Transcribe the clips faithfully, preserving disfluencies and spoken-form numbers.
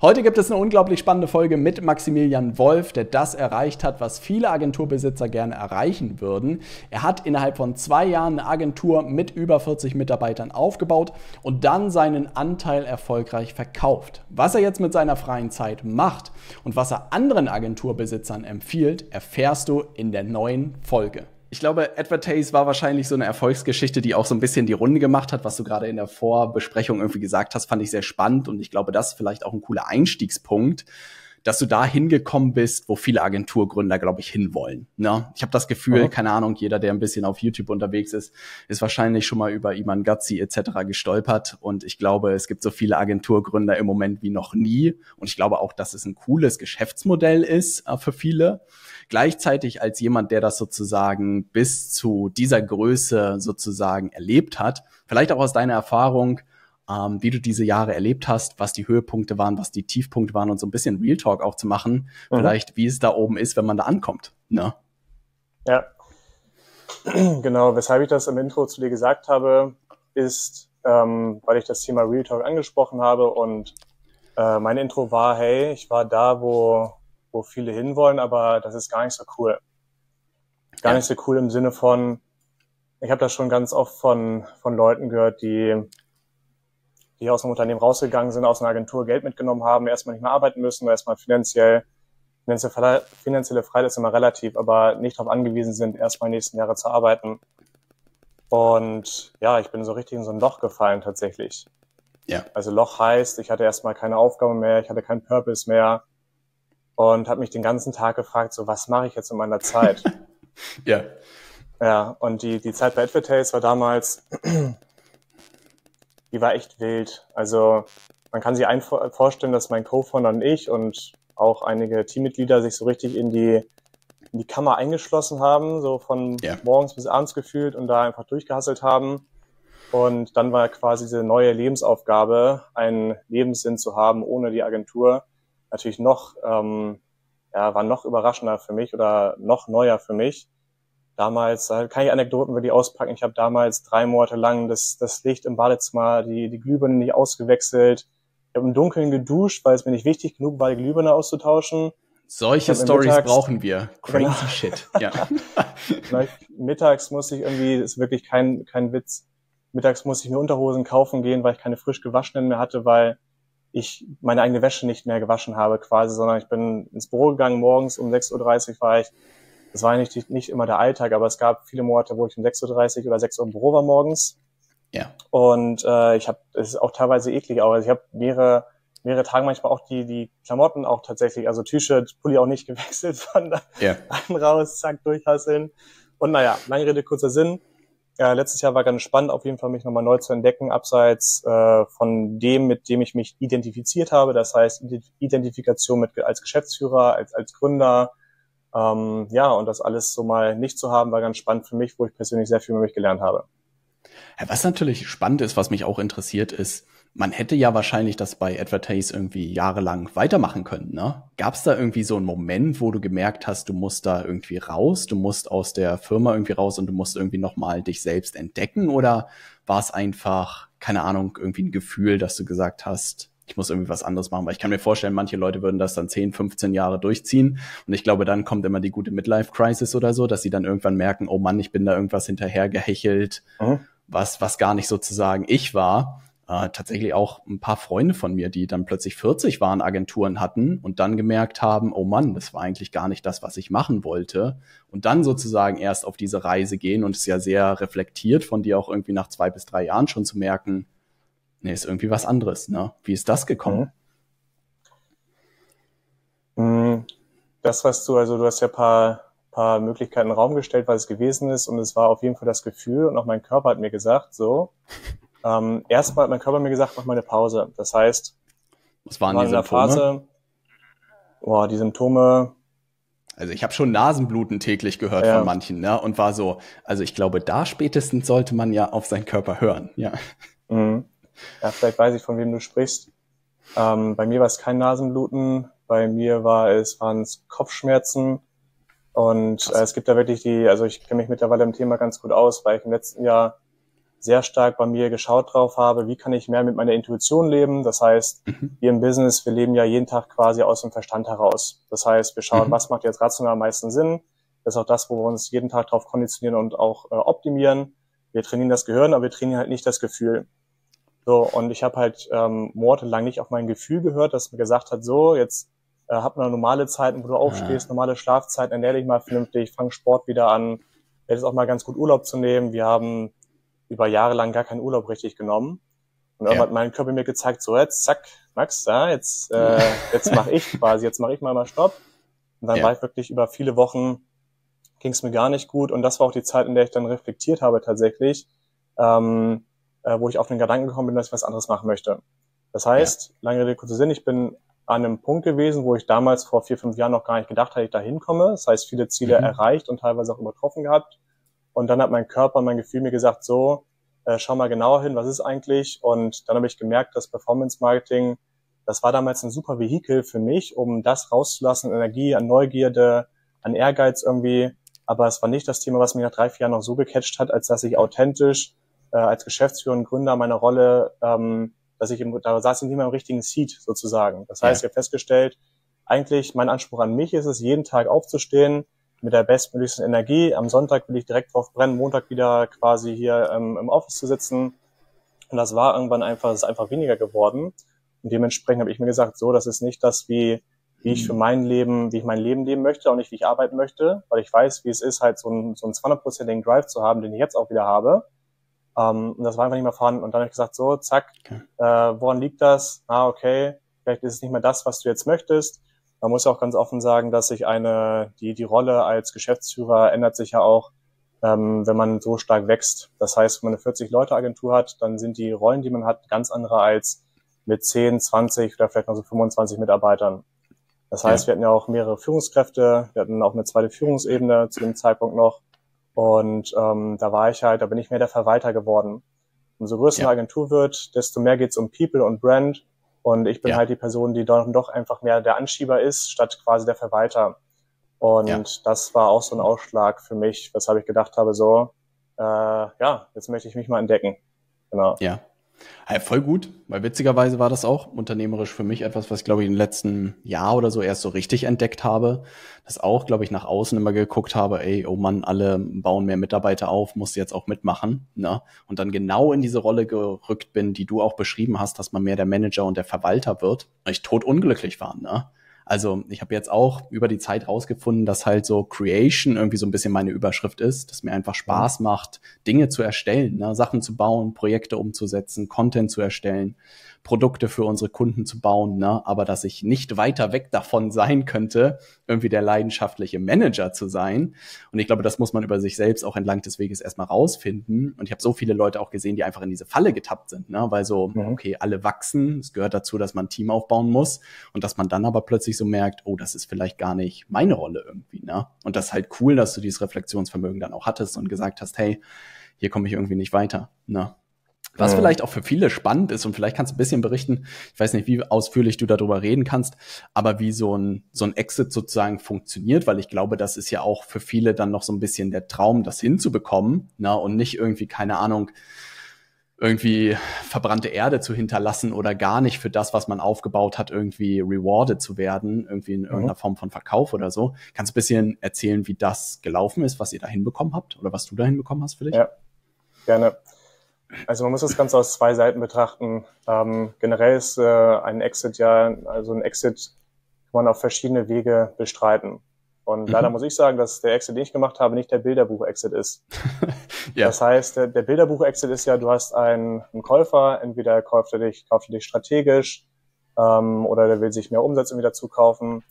Heute gibt es eine unglaublich spannende Folge mit Maximilian Wolf, der das erreicht hat, was viele Agenturbesitzer gerne erreichen würden. Er hat innerhalb von zwei Jahren eine Agentur mit über vierzig Mitarbeitern aufgebaut und dann seinen Anteil erfolgreich verkauft. Was er jetzt mit seiner freien Zeit macht und was er anderen Agenturbesitzern empfiehlt, erfährst du in der neuen Folge. Ich glaube, Advertase war wahrscheinlich so eine Erfolgsgeschichte, die auch so ein bisschen die Runde gemacht hat. Was du gerade in der Vorbesprechung irgendwie gesagt hast, fand ich sehr spannend. Und ich glaube, das ist vielleicht auch ein cooler Einstiegspunkt, dass du da hingekommen bist, wo viele Agenturgründer, glaube ich, hinwollen. Ne? Ich habe das Gefühl, mhm. keine Ahnung, jeder, der ein bisschen auf YouTube unterwegs ist, ist wahrscheinlich schon mal über Iman Gadzhi et cetera gestolpert. Und ich glaube, es gibt so viele Agenturgründer im Moment wie noch nie. Und ich glaube auch, dass es ein cooles Geschäftsmodell ist äh, für viele. Gleichzeitig als jemand, der das sozusagen bis zu dieser Größe sozusagen erlebt hat, vielleicht auch aus deiner Erfahrung, ähm, wie du diese Jahre erlebt hast, was die Höhepunkte waren, was die Tiefpunkte waren und so ein bisschen Real Talk auch zu machen, mhm. vielleicht wie es da oben ist, wenn man da ankommt. Ne? Ja, genau. Weshalb ich das im Intro zu dir gesagt habe, ist, ähm, weil ich das Thema Real Talk angesprochen habe und äh, mein Intro war, hey, ich war da, wo wo viele hinwollen, aber das ist gar nicht so cool. Gar ja. nicht so cool im Sinne von, ich habe das schon ganz oft von von Leuten gehört, die die aus einem Unternehmen rausgegangen sind, aus einer Agentur Geld mitgenommen haben, erstmal nicht mehr arbeiten müssen, erstmal finanziell, finanzielle, finanzielle Freiheit ist immer relativ, aber nicht darauf angewiesen sind, erstmal die nächsten Jahre zu arbeiten. Und ja, ich bin so richtig in so ein Loch gefallen tatsächlich. Ja. Also Loch heißt, ich hatte erstmal keine Aufgabe mehr, ich hatte keinen Purpose mehr, und habe mich den ganzen Tag gefragt, so, was mache ich jetzt in meiner Zeit? Ja. Ja, und die die Zeit bei Advertase war damals, die war echt wild. Also man kann sich ein, vorstellen, dass mein Co-Founder und ich und auch einige Teammitglieder sich so richtig in die in die Kammer eingeschlossen haben, so von ja. morgens bis abends gefühlt und da einfach durchgehasselt haben. Und dann war quasi diese neue Lebensaufgabe, einen Lebenssinn zu haben ohne die Agentur, natürlich noch, ähm, ja, war noch überraschender für mich oder noch neuer für mich. Damals, äh, kann ich Anekdoten über die auspacken, ich habe damals drei Monate lang das, das Licht im Badezimmer, die, die Glühbirne nicht ausgewechselt. Ich habe im Dunkeln geduscht, weil es mir nicht wichtig genug war, die Glühbirne auszutauschen. Solche Stories mittags, brauchen wir. Crazy genau. Shit. Ja. Mittags musste ich irgendwie, das ist wirklich kein, kein Witz, mittags musste ich mir Unterhosen kaufen gehen, weil ich keine frisch gewaschenen mehr hatte, weil ich meine eigene Wäsche nicht mehr gewaschen habe quasi, sondern ich bin ins Büro gegangen, morgens um sechs Uhr dreißig war ich, das war nicht, nicht immer der Alltag, aber es gab viele Monate, wo ich um sechs Uhr dreißig oder sechs Uhr im Büro war morgens. Ja. Und äh, ich habe, es ist auch teilweise eklig, aber ich habe mehrere mehrere Tage manchmal auch die die Klamotten auch tatsächlich, also T-Shirt, Pulli auch nicht gewechselt, sondern yeah. rein raus, zack, durchhasseln. Und naja, lange Rede, kurzer Sinn. Ja, letztes Jahr war ganz spannend, auf jeden Fall mich nochmal neu zu entdecken, abseits äh, von dem, mit dem ich mich identifiziert habe. Das heißt, Identifikation mit als Geschäftsführer, als als Gründer. Ähm, ja, und das alles so mal nicht zu haben, war ganz spannend für mich, wo ich persönlich sehr viel über mich gelernt habe. Ja, was natürlich spannend ist, was mich auch interessiert, ist, man hätte ja wahrscheinlich das bei Advertase irgendwie jahrelang weitermachen können, ne? Gab es da irgendwie so einen Moment, wo du gemerkt hast, du musst da irgendwie raus, du musst aus der Firma irgendwie raus und du musst irgendwie nochmal dich selbst entdecken? Oder war es einfach, keine Ahnung, irgendwie ein Gefühl, dass du gesagt hast, ich muss irgendwie was anderes machen? Weil ich kann mir vorstellen, manche Leute würden das dann zehn, fünfzehn Jahre durchziehen. Und ich glaube, dann kommt immer die gute Midlife-Crisis oder so, dass sie dann irgendwann merken, oh Mann, ich bin da irgendwas hinterhergehechelt, mhm. was, was gar nicht sozusagen ich war. Äh, tatsächlich auch ein paar Freunde von mir, die dann plötzlich vierzig waren, Agenturen hatten und dann gemerkt haben, oh Mann, das war eigentlich gar nicht das, was ich machen wollte. Und dann sozusagen erst auf diese Reise gehen und es ist ja sehr reflektiert von dir auch irgendwie nach zwei bis drei Jahren schon zu merken, nee, ist irgendwie was anderes, ne? Wie ist das gekommen? Das, was du, also du hast ja ein paar, paar Möglichkeiten in den Raum gestellt, was es gewesen ist und es war auf jeden Fall das Gefühl und auch mein Körper hat mir gesagt, so, ähm, erstmal hat mein Körper mir gesagt, mach mal eine Pause. Das heißt, was waren die Symptome? Phase, boah, die Symptome. Also ich habe schon Nasenbluten täglich gehört ja. von manchen, ne? Und war so, also ich glaube, da spätestens sollte man ja auf seinen Körper hören, ja. Mhm. Ja, vielleicht weiß ich, von wem du sprichst. Ähm, bei mir war es kein Nasenbluten, bei mir war es, waren es Kopfschmerzen und äh, es gibt da wirklich die, also ich kenne mich mittlerweile im Thema ganz gut aus, weil ich im letzten Jahr sehr stark bei mir geschaut drauf habe, wie kann ich mehr mit meiner Intuition leben. Das heißt, Mhm. wir im Business, wir leben ja jeden Tag quasi aus dem Verstand heraus. Das heißt, wir schauen, Mhm. was macht jetzt rational am meisten Sinn. Das ist auch das, wo wir uns jeden Tag drauf konditionieren und auch äh, optimieren. Wir trainieren das Gehirn, aber wir trainieren halt nicht das Gefühl. So, und ich habe halt ähm, monatelang nicht auf mein Gefühl gehört, das mir gesagt hat, so, jetzt äh, hab mal normale Zeiten, wo du aufstehst, Ah, normale Schlafzeiten, ernähr dich mal vernünftig, fang Sport wieder an. Jetzt ist auch mal ganz gut Urlaub zu nehmen. Wir haben über Jahre lang gar keinen Urlaub richtig genommen. Und irgendwann ja. hat mein Körper mir gezeigt, so jetzt, zack, Max, ja, jetzt, Ja. äh, jetzt mache ich quasi, jetzt mache ich mal mal Stopp. Und dann war Ja. ich wirklich über viele Wochen, ging es mir gar nicht gut. Und das war auch die Zeit, in der ich dann reflektiert habe tatsächlich, ähm, äh, wo ich auf den Gedanken gekommen bin, dass ich was anderes machen möchte. Das Ja. heißt, lange Rede, kurzer Sinn, ich bin an einem Punkt gewesen, wo ich damals vor vier, fünf Jahren noch gar nicht gedacht hatte, ich da hinkomme. Das heißt, viele Ziele Mhm. erreicht und teilweise auch übertroffen gehabt. Und dann hat mein Körper, mein Gefühl mir gesagt, so, äh, schau mal genauer hin, was ist eigentlich? Und dann habe ich gemerkt, dass Performance Marketing, das war damals ein super Vehikel für mich, um das rauszulassen, Energie, an Neugierde, an Ehrgeiz irgendwie. Aber es war nicht das Thema, was mich nach drei, vier Jahren noch so gecatcht hat, als dass ich authentisch äh, als Geschäftsführer und Gründer meiner Rolle, ähm, dass ich im, da saß ich nicht mehr im richtigen Seat sozusagen. Das heißt, Ja. ich habe festgestellt, eigentlich mein Anspruch an mich ist es, jeden Tag aufzustehen, mit der bestmöglichsten Energie. Am Sonntag will ich direkt drauf brennen, Montag wieder quasi hier ähm, im Office zu sitzen. Und das war irgendwann einfach, es ist einfach weniger geworden. Und dementsprechend habe ich mir gesagt, so, das ist nicht das, wie, wie ich für Mhm. mein Leben, wie ich mein Leben leben möchte, auch nicht, wie ich arbeiten möchte, weil ich weiß, wie es ist, halt so einen, so einen zweihundertprozentigen Drive zu haben, den ich jetzt auch wieder habe. Ähm, und das war einfach nicht mehr vorhanden. Und dann habe ich gesagt, so, zack, Okay. äh, woran liegt das? Ah, okay, vielleicht ist es nicht mehr das, was du jetzt möchtest. Man muss ja auch ganz offen sagen, dass sich eine, die, die Rolle als Geschäftsführer ändert sich ja auch, ähm, wenn man so stark wächst. Das heißt, wenn man eine vierzig-Leute-Agentur hat, dann sind die Rollen, die man hat, ganz andere als mit zehn, zwanzig oder vielleicht noch so fünfundzwanzig Mitarbeitern. Das heißt, Ja. wir hatten ja auch mehrere Führungskräfte, wir hatten auch eine zweite Führungsebene zu dem Zeitpunkt noch. Und ähm, da war ich halt, da bin ich mehr der Verwalter geworden. Umso größer eine Ja. Agentur wird, desto mehr geht's um People und Brand. Und ich bin Ja. halt die Person, die doch, doch einfach mehr der Anschieber ist, statt quasi der Verwalter. Ja. Und das war auch so ein Ausschlag für mich, weshalb ich gedacht habe, so, äh, ja, jetzt möchte ich mich mal entdecken. Genau. Ja. Ja, voll gut, weil witzigerweise war das auch unternehmerisch für mich etwas, was ich glaube ich im letzten Jahr oder so erst so richtig entdeckt habe. Das auch, glaube ich, nach außen immer geguckt habe, ey, oh Mann, alle bauen mehr Mitarbeiter auf, musst jetzt auch mitmachen, ne? Und dann genau in diese Rolle gerückt bin, die du auch beschrieben hast, dass man mehr der Manager und der Verwalter wird, weil ich totunglücklich war, ne? Also ich habe jetzt auch über die Zeit rausgefunden, dass halt so Creation irgendwie so ein bisschen meine Überschrift ist, dass mir einfach Mhm. Spaß macht, Dinge zu erstellen, ne? Sachen zu bauen, Projekte umzusetzen, Content zu erstellen, Produkte für unsere Kunden zu bauen, ne? Aber dass ich nicht weiter weg davon sein könnte, irgendwie der leidenschaftliche Manager zu sein. Und ich glaube, das muss man über sich selbst auch entlang des Weges erstmal rausfinden. Und ich habe so viele Leute auch gesehen, die einfach in diese Falle getappt sind, ne? Weil so, Mhm. okay, alle wachsen, es gehört dazu, dass man ein Team aufbauen muss und dass man dann aber plötzlich so merkt, oh, das ist vielleicht gar nicht meine Rolle irgendwie, ne? Und das ist halt cool, dass du dieses Reflexionsvermögen dann auch hattest und gesagt hast, hey, hier komme ich irgendwie nicht weiter, ne? Was Mhm. vielleicht auch für viele spannend ist und vielleicht kannst du ein bisschen berichten, ich weiß nicht, wie ausführlich du darüber reden kannst, aber wie so ein, so ein Exit sozusagen funktioniert, weil ich glaube, das ist ja auch für viele dann noch so ein bisschen der Traum, das hinzubekommen, ne, und nicht irgendwie, keine Ahnung, irgendwie verbrannte Erde zu hinterlassen oder gar nicht für das, was man aufgebaut hat, irgendwie rewarded zu werden, irgendwie in Mhm. irgendeiner Form von Verkauf oder so. Kannst du ein bisschen erzählen, wie das gelaufen ist, was ihr da hinbekommen habt oder was du da hinbekommen hast für dich? Ja, gerne. Also man muss das Ganze aus zwei Seiten betrachten. Ähm, generell ist äh, ein Exit ja, also ein Exit kann man auf verschiedene Wege bestreiten. Und leider Mhm. muss ich sagen, dass der Exit, den ich gemacht habe, nicht der Bilderbuch-Exit ist. Ja, Das heißt, der, der Bilderbuch-Exit ist ja, du hast einen, einen Käufer, entweder kauft er dich, kauft er dich strategisch ähm, oder der will sich mehr Umsatz irgendwie dazu kaufen.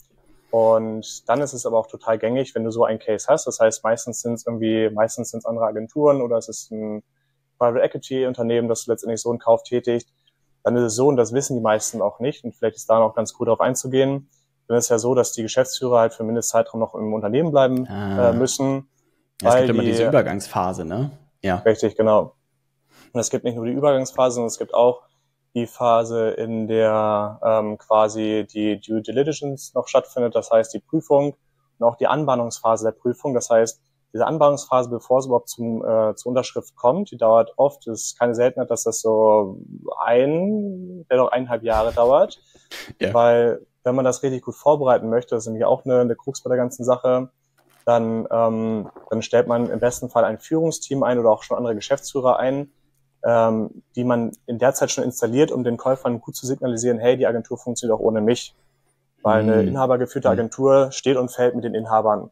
Und dann ist es aber auch total gängig, wenn du so einen Case hast. Das heißt, meistens sind es irgendwie, meistens sind es andere Agenturen oder es ist ein Private Equity Unternehmen, das letztendlich so einen Kauf tätigt. Dann ist es so, und das wissen die meisten auch nicht, und vielleicht ist da noch ganz cool darauf einzugehen, dann ist es ja so, dass die Geschäftsführer halt für Mindestzeitraum noch im Unternehmen bleiben äh, ah. müssen, Ja, es gibt weil immer diese die, Übergangsphase, ne? Ja. richtig, genau. Und es gibt nicht nur die Übergangsphase, sondern es gibt auch die Phase, in der ähm, quasi die Due Diligence noch stattfindet, das heißt die Prüfung und auch die Anbahnungsphase der Prüfung. Das heißt, diese Anbahnungsphase, bevor es überhaupt zum, äh, zur Unterschrift kommt, die dauert oft, es ist keine Seltenheit, dass das so ein, der noch eineinhalb Jahre dauert, ja. Weil wenn man das richtig gut vorbereiten möchte, das ist nämlich auch eine, eine Krux bei der ganzen Sache, dann, ähm, dann stellt man im besten Fall ein Führungsteam ein oder auch schon andere Geschäftsführer ein, ähm, die man in der Zeit schon installiert, um den Käufern gut zu signalisieren, hey, die Agentur funktioniert auch ohne mich. Weil eine inhabergeführte Agentur steht und fällt mit den Inhabern.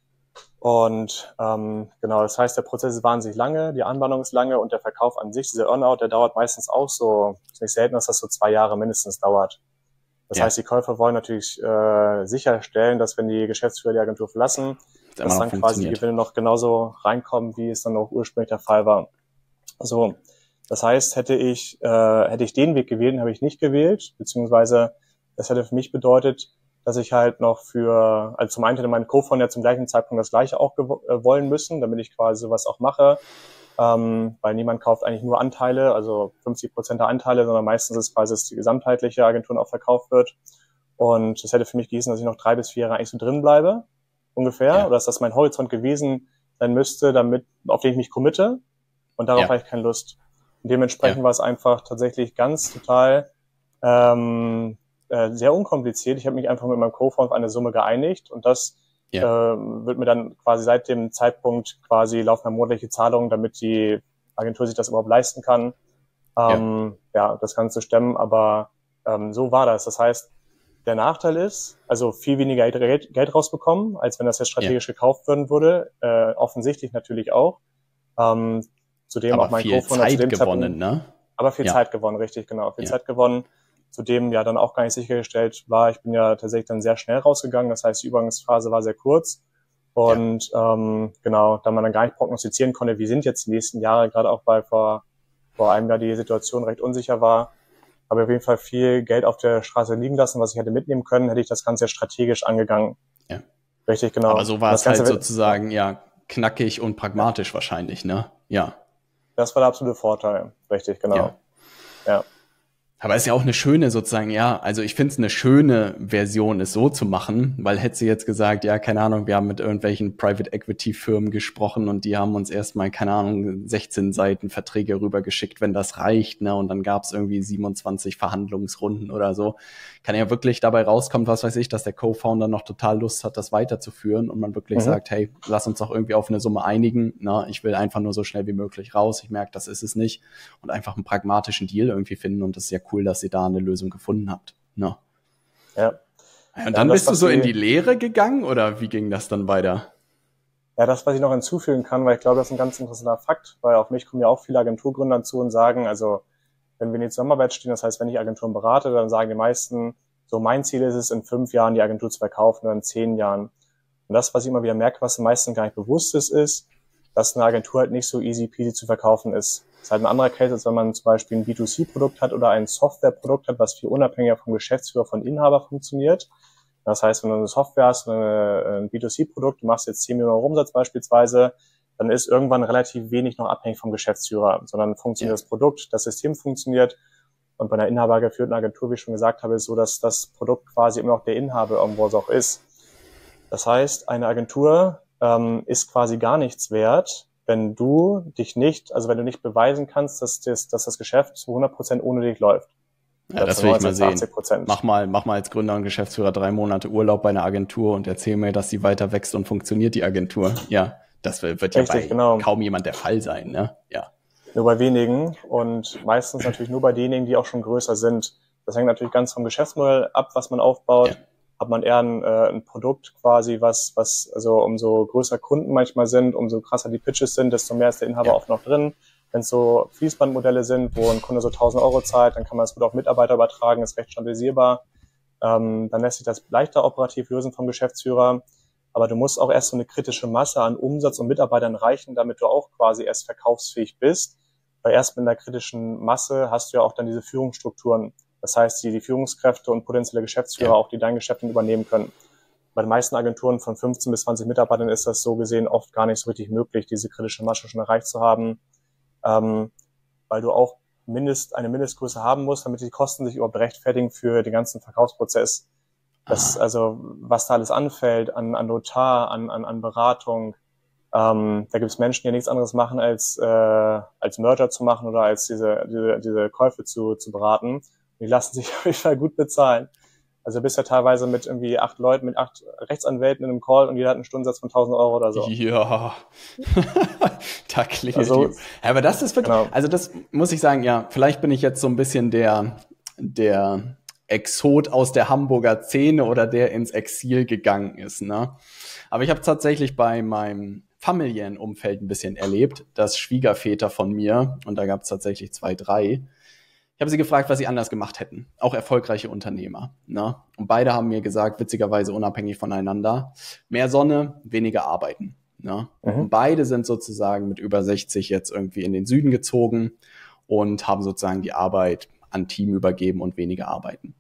Und ähm, genau, das heißt, der Prozess ist wahnsinnig lange, die Anbahnung ist lange und der Verkauf an sich, dieser Earnout, der dauert meistens auch so, ist nicht selten, dass das so zwei Jahre mindestens dauert. Das ja. heißt, die Käufer wollen natürlich äh, sicherstellen, dass wenn die Geschäftsführer die Agentur verlassen, das dass dann quasi die Gewinne noch genauso reinkommen, wie es dann auch ursprünglich der Fall war. So, das heißt, hätte ich äh, hätte ich den Weg gewählt, habe ich nicht gewählt, beziehungsweise das hätte für mich bedeutet, dass ich halt noch für, also zum einen hätte mein Co-Founder zum gleichen Zeitpunkt das Gleiche auch gew- äh, wollen müssen, damit ich quasi sowas auch mache, ähm, weil niemand kauft eigentlich nur Anteile, also fünfzig Prozent der Anteile, sondern meistens ist quasi, dass die gesamtheitliche Agentur auch verkauft wird. Und das hätte für mich gehießen, dass ich noch drei bis vier Jahre eigentlich so drin bleibe, ungefähr, ja. oder dass das mein Horizont gewesen sein müsste, damit, auf den ich mich committe. Und darauf ja. habe ich keine Lust. Und dementsprechend ja. war es einfach tatsächlich ganz total ähm, äh, sehr unkompliziert. Ich habe mich einfach mit meinem Co-Founder auf eine Summe geeinigt und das ja. äh, wird mir dann quasi seit dem Zeitpunkt quasi laufen dann monatliche Zahlungen, damit die Agentur sich das überhaupt leisten kann, ähm, ja. ja, das Ganze stemmen. Aber ähm, so war das. Das heißt, der Nachteil ist, also viel weniger Geld, Geld rausbekommen, als wenn das jetzt strategisch ja. gekauft werden würde. Äh, offensichtlich natürlich auch. Ähm, zudem aber auch mein viel Co-Founder Zeit zu dem gewonnen, Zeitpunkt, ne? Aber viel ja. Zeit gewonnen, richtig, genau. Viel ja. Zeit gewonnen. Zudem ja dann auch gar nicht sichergestellt war, ich bin ja tatsächlich dann sehr schnell rausgegangen. Das heißt, die Übergangsphase war sehr kurz. Und ja. ähm, genau, da man dann gar nicht prognostizieren konnte, wie sind jetzt die nächsten Jahre, gerade auch weil vor, vor einem Jahr die Situation recht unsicher war, habe ich auf jeden Fall viel Geld auf der Straße liegen lassen, was ich hätte mitnehmen können, hätte ich das Ganze strategisch angegangen. Ja. Richtig, genau. Aber so war es halt sozusagen, ja, knackig und pragmatisch ja. wahrscheinlich, ne? Ja. Das war der absolute Vorteil. Richtig, genau. Ja. ja. Aber es ist ja auch eine schöne sozusagen, ja, also ich finde es eine schöne Version, es so zu machen, weil hätte sie jetzt gesagt, ja, keine Ahnung, wir haben mit irgendwelchen Private Equity Firmen gesprochen und die haben uns erstmal, keine Ahnung, sechzehn Seiten Verträge rübergeschickt, wenn das reicht, ne, und dann gab es irgendwie siebenundzwanzig Verhandlungsrunden oder so. Kann ja wirklich dabei rauskommen, was weiß ich, dass der Co-Founder noch total Lust hat, das weiterzuführen und man wirklich mhm. sagt, hey, lass uns doch irgendwie auf eine Summe einigen, ne, ich will einfach nur so schnell wie möglich raus, ich merke, das ist es nicht und einfach einen pragmatischen Deal irgendwie finden und das ist ja cool, dass ihr da eine Lösung gefunden habt. No. Ja. Und dann ja, bist du so in die Lehre gegangen oder wie ging das dann weiter? Ja, das, was ich noch hinzufügen kann, weil ich glaube, das ist ein ganz interessanter Fakt, weil auf mich kommen ja auch viele Agenturgründer zu und sagen, also wenn wir in die Zusammenarbeit stehen, das heißt, wenn ich Agenturen berate, dann sagen die meisten, so mein Ziel ist es, in fünf Jahren die Agentur zu verkaufen oder in zehn Jahren. Und das, was ich immer wieder merke, was den meisten gar nicht bewusst ist, ist, dass eine Agentur halt nicht so easy peasy zu verkaufen ist. Das ist halt ein anderer Case, als wenn man zum Beispiel ein B zwei C Produkt hat oder ein Softwareprodukt hat, was viel unabhängiger vom Geschäftsführer, von Inhaber funktioniert. Das heißt, wenn du eine Software hast, eine, ein B zwei C Produkt, du machst jetzt zehn Millionen Euro Umsatz beispielsweise, dann ist irgendwann relativ wenig noch abhängig vom Geschäftsführer, sondern funktioniert ja. das Produkt, das System funktioniert. Und bei einer inhabergeführten Agentur, wie ich schon gesagt habe, ist es so, dass das Produkt quasi immer noch der Inhaber irgendwo auch ist. Das heißt, eine Agentur ähm, ist quasi gar nichts wert, wenn du dich nicht, also wenn du nicht beweisen kannst, dass das, dass das Geschäft zu hundert Prozent ohne dich läuft. Ja, das will ich mal sehen. Mach mal, mach mal als Gründer und Geschäftsführer drei Monate Urlaub bei einer Agentur und erzähl mir, dass sie weiter wächst und funktioniert, die Agentur. Ja, das wird ja Richtig, bei genau. kaum jemand der Fall sein, ne? Ja. Nur bei wenigen und meistens natürlich nur bei denjenigen, die auch schon größer sind. Das hängt natürlich ganz vom Geschäftsmodell ab, was man aufbaut. Ja. Hat man eher ein, äh, ein Produkt quasi, was, was, also umso größer Kunden manchmal sind, umso krasser die Pitches sind, desto mehr ist der Inhaber ja. oft noch drin. Wenn es so Fließbandmodelle sind, wo ein Kunde so tausend Euro zahlt, dann kann man das gut auf Mitarbeiter übertragen, ist recht standardisierbar. Ähm, dann lässt sich das leichter operativ lösen vom Geschäftsführer. Aber du musst auch erst so eine kritische Masse an Umsatz und Mitarbeitern reichen, damit du auch quasi erst verkaufsfähig bist. Weil erst mit einer kritischen Masse hast du ja auch dann diese Führungsstrukturen. Das heißt, die, die Führungskräfte und potenzielle Geschäftsführer, ja. auch die dein Geschäft übernehmen können. Bei den meisten Agenturen von fünfzehn bis zwanzig Mitarbeitern ist das so gesehen oft gar nicht so richtig möglich, diese kritische Masse schon erreicht zu haben, ähm, weil du auch mindest, eine Mindestgröße haben musst, damit die Kosten sich überhaupt rechtfertigen für den ganzen Verkaufsprozess. Das, also, was da alles anfällt, an, an Notar, an, an, an Beratung, Ähm, da gibt es Menschen, die ja nichts anderes machen, als, äh, als Merger zu machen oder als diese, diese, diese Käufe zu, zu beraten. Die lassen sich auf jeden Fall gut bezahlen. Also bist ja teilweise mit irgendwie acht Leuten, mit acht Rechtsanwälten in einem Call und jeder hat einen Stundensatz von tausend Euro oder so. Ja, da klingelt Also, die. Ja, aber das ist wirklich, genau. also das muss ich sagen, ja, vielleicht bin ich jetzt so ein bisschen der, der Exot aus der Hamburger Szene oder der ins Exil gegangen ist, ne? Aber ich habe tatsächlich bei meinem familiären Umfeld ein bisschen erlebt, dass Schwiegerväter von mir, und da gab es tatsächlich zwei, drei, ich habe sie gefragt, was sie anders gemacht hätten. Auch erfolgreiche Unternehmer. Ne? Und beide haben mir gesagt, witzigerweise unabhängig voneinander, mehr Sonne, weniger arbeiten. Ne? Mhm. Und beide sind sozusagen mit über sechzig jetzt irgendwie in den Süden gezogen und haben sozusagen die Arbeit an Team übergeben und weniger arbeiten.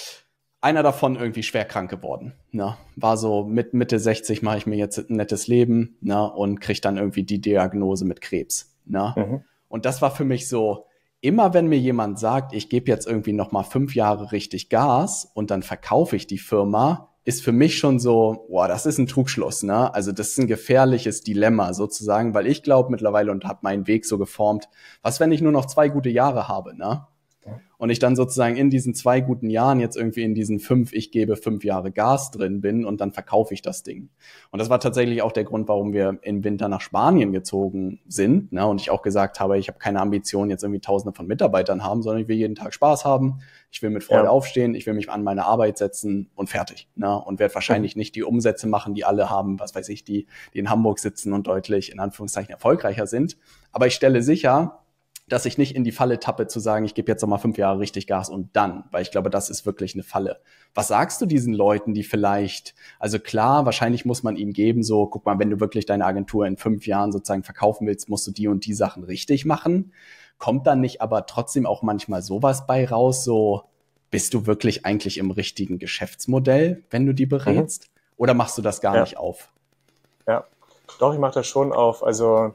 Einer davon irgendwie schwer krank geworden. Ne? War so mit Mitte sechzig mache ich mir jetzt ein nettes Leben, ne? Und kriege dann irgendwie die Diagnose mit Krebs. Ne? Mhm. Und das war für mich so, immer wenn mir jemand sagt, ich gebe jetzt irgendwie noch mal fünf Jahre richtig Gas und dann verkaufe ich die Firma, ist für mich schon so, boah, das ist ein Trugschluss, ne? Also das ist ein gefährliches Dilemma sozusagen, weil ich glaube mittlerweile und habe meinen Weg so geformt, was, wenn ich nur noch zwei gute Jahre habe, ne? Und ich dann sozusagen in diesen zwei guten Jahren jetzt irgendwie in diesen fünf, ich gebe fünf Jahre Gas drin bin und dann verkaufe ich das Ding. Und das war tatsächlich auch der Grund, warum wir im Winter nach Spanien gezogen sind. Ne? Und ich auch gesagt habe, ich habe keine Ambition, jetzt irgendwie Tausende von Mitarbeitern haben, sondern ich will jeden Tag Spaß haben. Ich will mit Freude ja. aufstehen, ich will mich an meine Arbeit setzen und fertig. Ne? Und werde wahrscheinlich nicht die Umsätze machen, die alle haben, was weiß ich, die, die in Hamburg sitzen und deutlich in Anführungszeichen erfolgreicher sind. Aber ich stelle sicher, dass ich nicht in die Falle tappe, zu sagen, ich gebe jetzt noch mal fünf Jahre richtig Gas und dann, weil ich glaube, das ist wirklich eine Falle. Was sagst du diesen Leuten, die vielleicht, also klar, wahrscheinlich muss man ihnen geben, so, guck mal, wenn du wirklich deine Agentur in fünf Jahren sozusagen verkaufen willst, musst du die und die Sachen richtig machen. Kommt dann nicht aber trotzdem auch manchmal sowas bei raus, so, bist du wirklich eigentlich im richtigen Geschäftsmodell, wenn du die berätst? Mhm. Oder machst du das gar ja. nicht auf? Ja, doch, ich mache das schon auf, also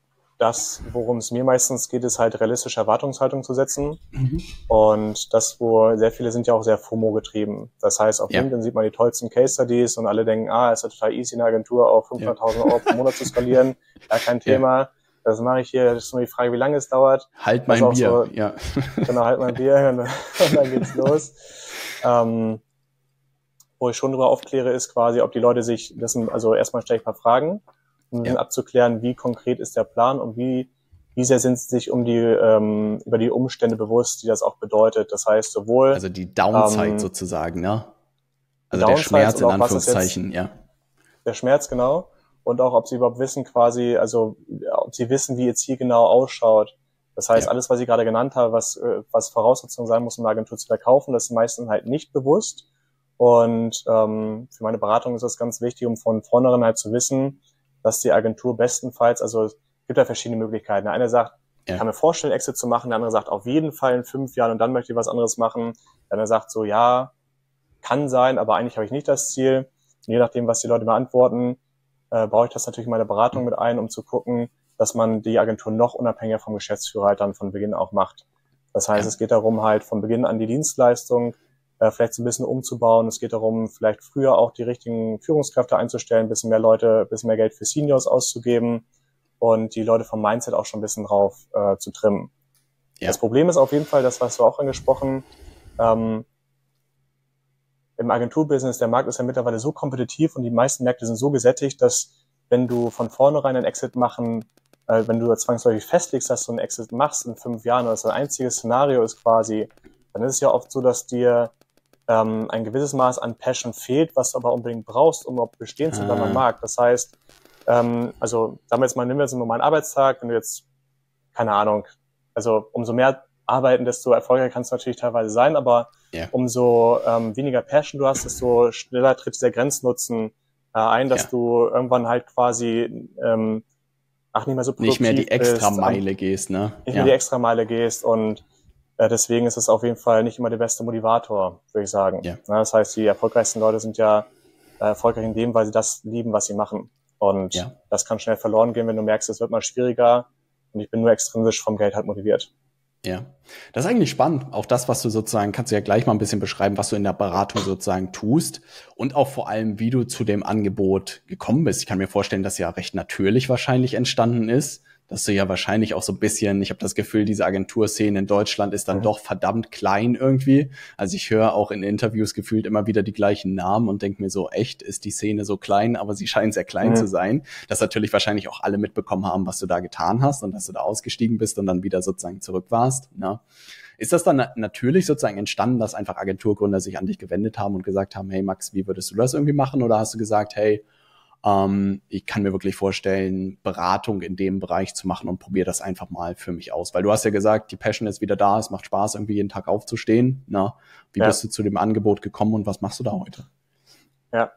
das, worum es mir meistens geht, ist halt realistische Erwartungshaltung zu setzen. Mhm. Und das, wo sehr viele sind ja auch sehr FOMO getrieben. Das heißt, auf ja. LinkedIn sieht man die tollsten Case Studies und alle denken, ah, es ist ja total easy, eine Agentur auf fünfhunderttausend ja. Euro pro Monat zu skalieren. Gar kein Thema. Ja. Das mache ich hier. Das ist nur die Frage, wie lange es dauert. Halt mein Bier. So, ja. Genau, halt mein Bier und, und dann geht's los. Ähm, wo ich schon darüber aufkläre, ist quasi, ob die Leute sich wissen, also erstmal stelle ich ein paar Fragen, um ja. abzuklären, wie konkret ist der Plan und wie, wie sehr sind sie sich um die, ähm, über die Umstände bewusst, die das auch bedeutet. Das heißt, sowohl... Also die Downside ähm, sozusagen, ne? Also der Schmerz in Anführungszeichen, jetzt, ja. Der Schmerz, genau. Und auch, ob sie überhaupt wissen quasi, also ob sie wissen, wie ihr Ziel genau ausschaut. Das heißt, ja. alles, was ich gerade genannt habe, was, was Voraussetzung sein muss, um eine Agentur zu verkaufen, das ist den meisten halt nicht bewusst. Und ähm, für meine Beratung ist das ganz wichtig, um von vornherein halt zu wissen, dass die Agentur bestenfalls, also es gibt ja verschiedene Möglichkeiten. Der eine sagt, ja. ich kann mir vorstellen, Exit zu machen. Der andere sagt, auf jeden Fall in fünf Jahren und dann möchte ich was anderes machen. Der andere sagt so, ja, kann sein, aber eigentlich habe ich nicht das Ziel. Und je nachdem, was die Leute mir antworten, äh, baue ich das natürlich in meine Beratung mit ein, um zu gucken, dass man die Agentur noch unabhängiger vom Geschäftsführer halt dann von Beginn auch macht. Das heißt, ja. es geht darum, halt von Beginn an die Dienstleistung äh, vielleicht so ein bisschen umzubauen. Es geht darum, vielleicht früher auch die richtigen Führungskräfte einzustellen, ein bisschen mehr Leute, ein bisschen mehr Geld für Seniors auszugeben und die Leute vom Mindset auch schon ein bisschen drauf äh, zu trimmen. Ja. Das Problem ist auf jeden Fall, das hast du auch angesprochen, ähm, im Agenturbusiness, der Markt ist ja mittlerweile so kompetitiv und die meisten Märkte sind so gesättigt, dass wenn du von vornherein einen Exit machen, äh, wenn du zwangsläufig festlegst, dass du einen Exit machst in fünf Jahren, oder das ein einziges Szenario ist quasi, dann ist es ja oft so, dass dir ähm, ein gewisses Maß an Passion fehlt, was du aber unbedingt brauchst, um überhaupt bestehen zu bleiben am Markt. Das heißt, ähm, also sagen wir jetzt mal, nehmen wir jetzt einen normalen Arbeitstag, wenn du jetzt, keine Ahnung, also umso mehr arbeiten, desto erfolgreicher kannst du natürlich teilweise sein, aber yeah. umso ähm, weniger Passion du hast, desto schneller tritt dieser Grenznutzen äh, ein, dass yeah. du irgendwann halt quasi ähm, ach nicht mehr so produktiv nicht mehr die extra bist, Meile gehst, ne? Nicht ja. mehr die extra Meile gehst und äh, deswegen ist es auf jeden Fall nicht immer der beste Motivator, würde ich sagen. Yeah. Ja, das heißt, die erfolgreichsten Leute sind ja äh, erfolgreich in dem, weil sie das lieben, was sie machen. Und yeah. das kann schnell verloren gehen, wenn du merkst, es wird mal schwieriger und ich bin nur extrinsisch vom Geld halt motiviert. Ja, das ist eigentlich spannend. Auch das, was du sozusagen, kannst du ja gleich mal ein bisschen beschreiben, was du in der Beratung sozusagen tust und auch vor allem, wie du zu dem Angebot gekommen bist. Ich kann mir vorstellen, dass ja recht natürlich wahrscheinlich entstanden ist, dass du ja wahrscheinlich auch so ein bisschen, ich habe das Gefühl, diese Agenturszene in Deutschland ist dann Mhm. doch verdammt klein irgendwie. Also ich höre auch in Interviews gefühlt immer wieder die gleichen Namen und denke mir so, echt, ist die Szene so klein, aber sie scheint sehr klein Mhm. zu sein. Dass natürlich wahrscheinlich auch alle mitbekommen haben, was du da getan hast und dass du da ausgestiegen bist und dann wieder sozusagen zurück warst. Ne? Ist das dann na- natürlich sozusagen entstanden, dass einfach Agenturgründer sich an dich gewendet haben und gesagt haben, hey Max, wie würdest du das irgendwie machen? Oder hast du gesagt, hey, ähm, ich kann mir wirklich vorstellen, Beratung in dem Bereich zu machen und probiere das einfach mal für mich aus. Weil du hast ja gesagt, die Passion ist wieder da, es macht Spaß, irgendwie jeden Tag aufzustehen. Na, wie Ja, bist du zu dem Angebot gekommen und was machst du da heute? ja.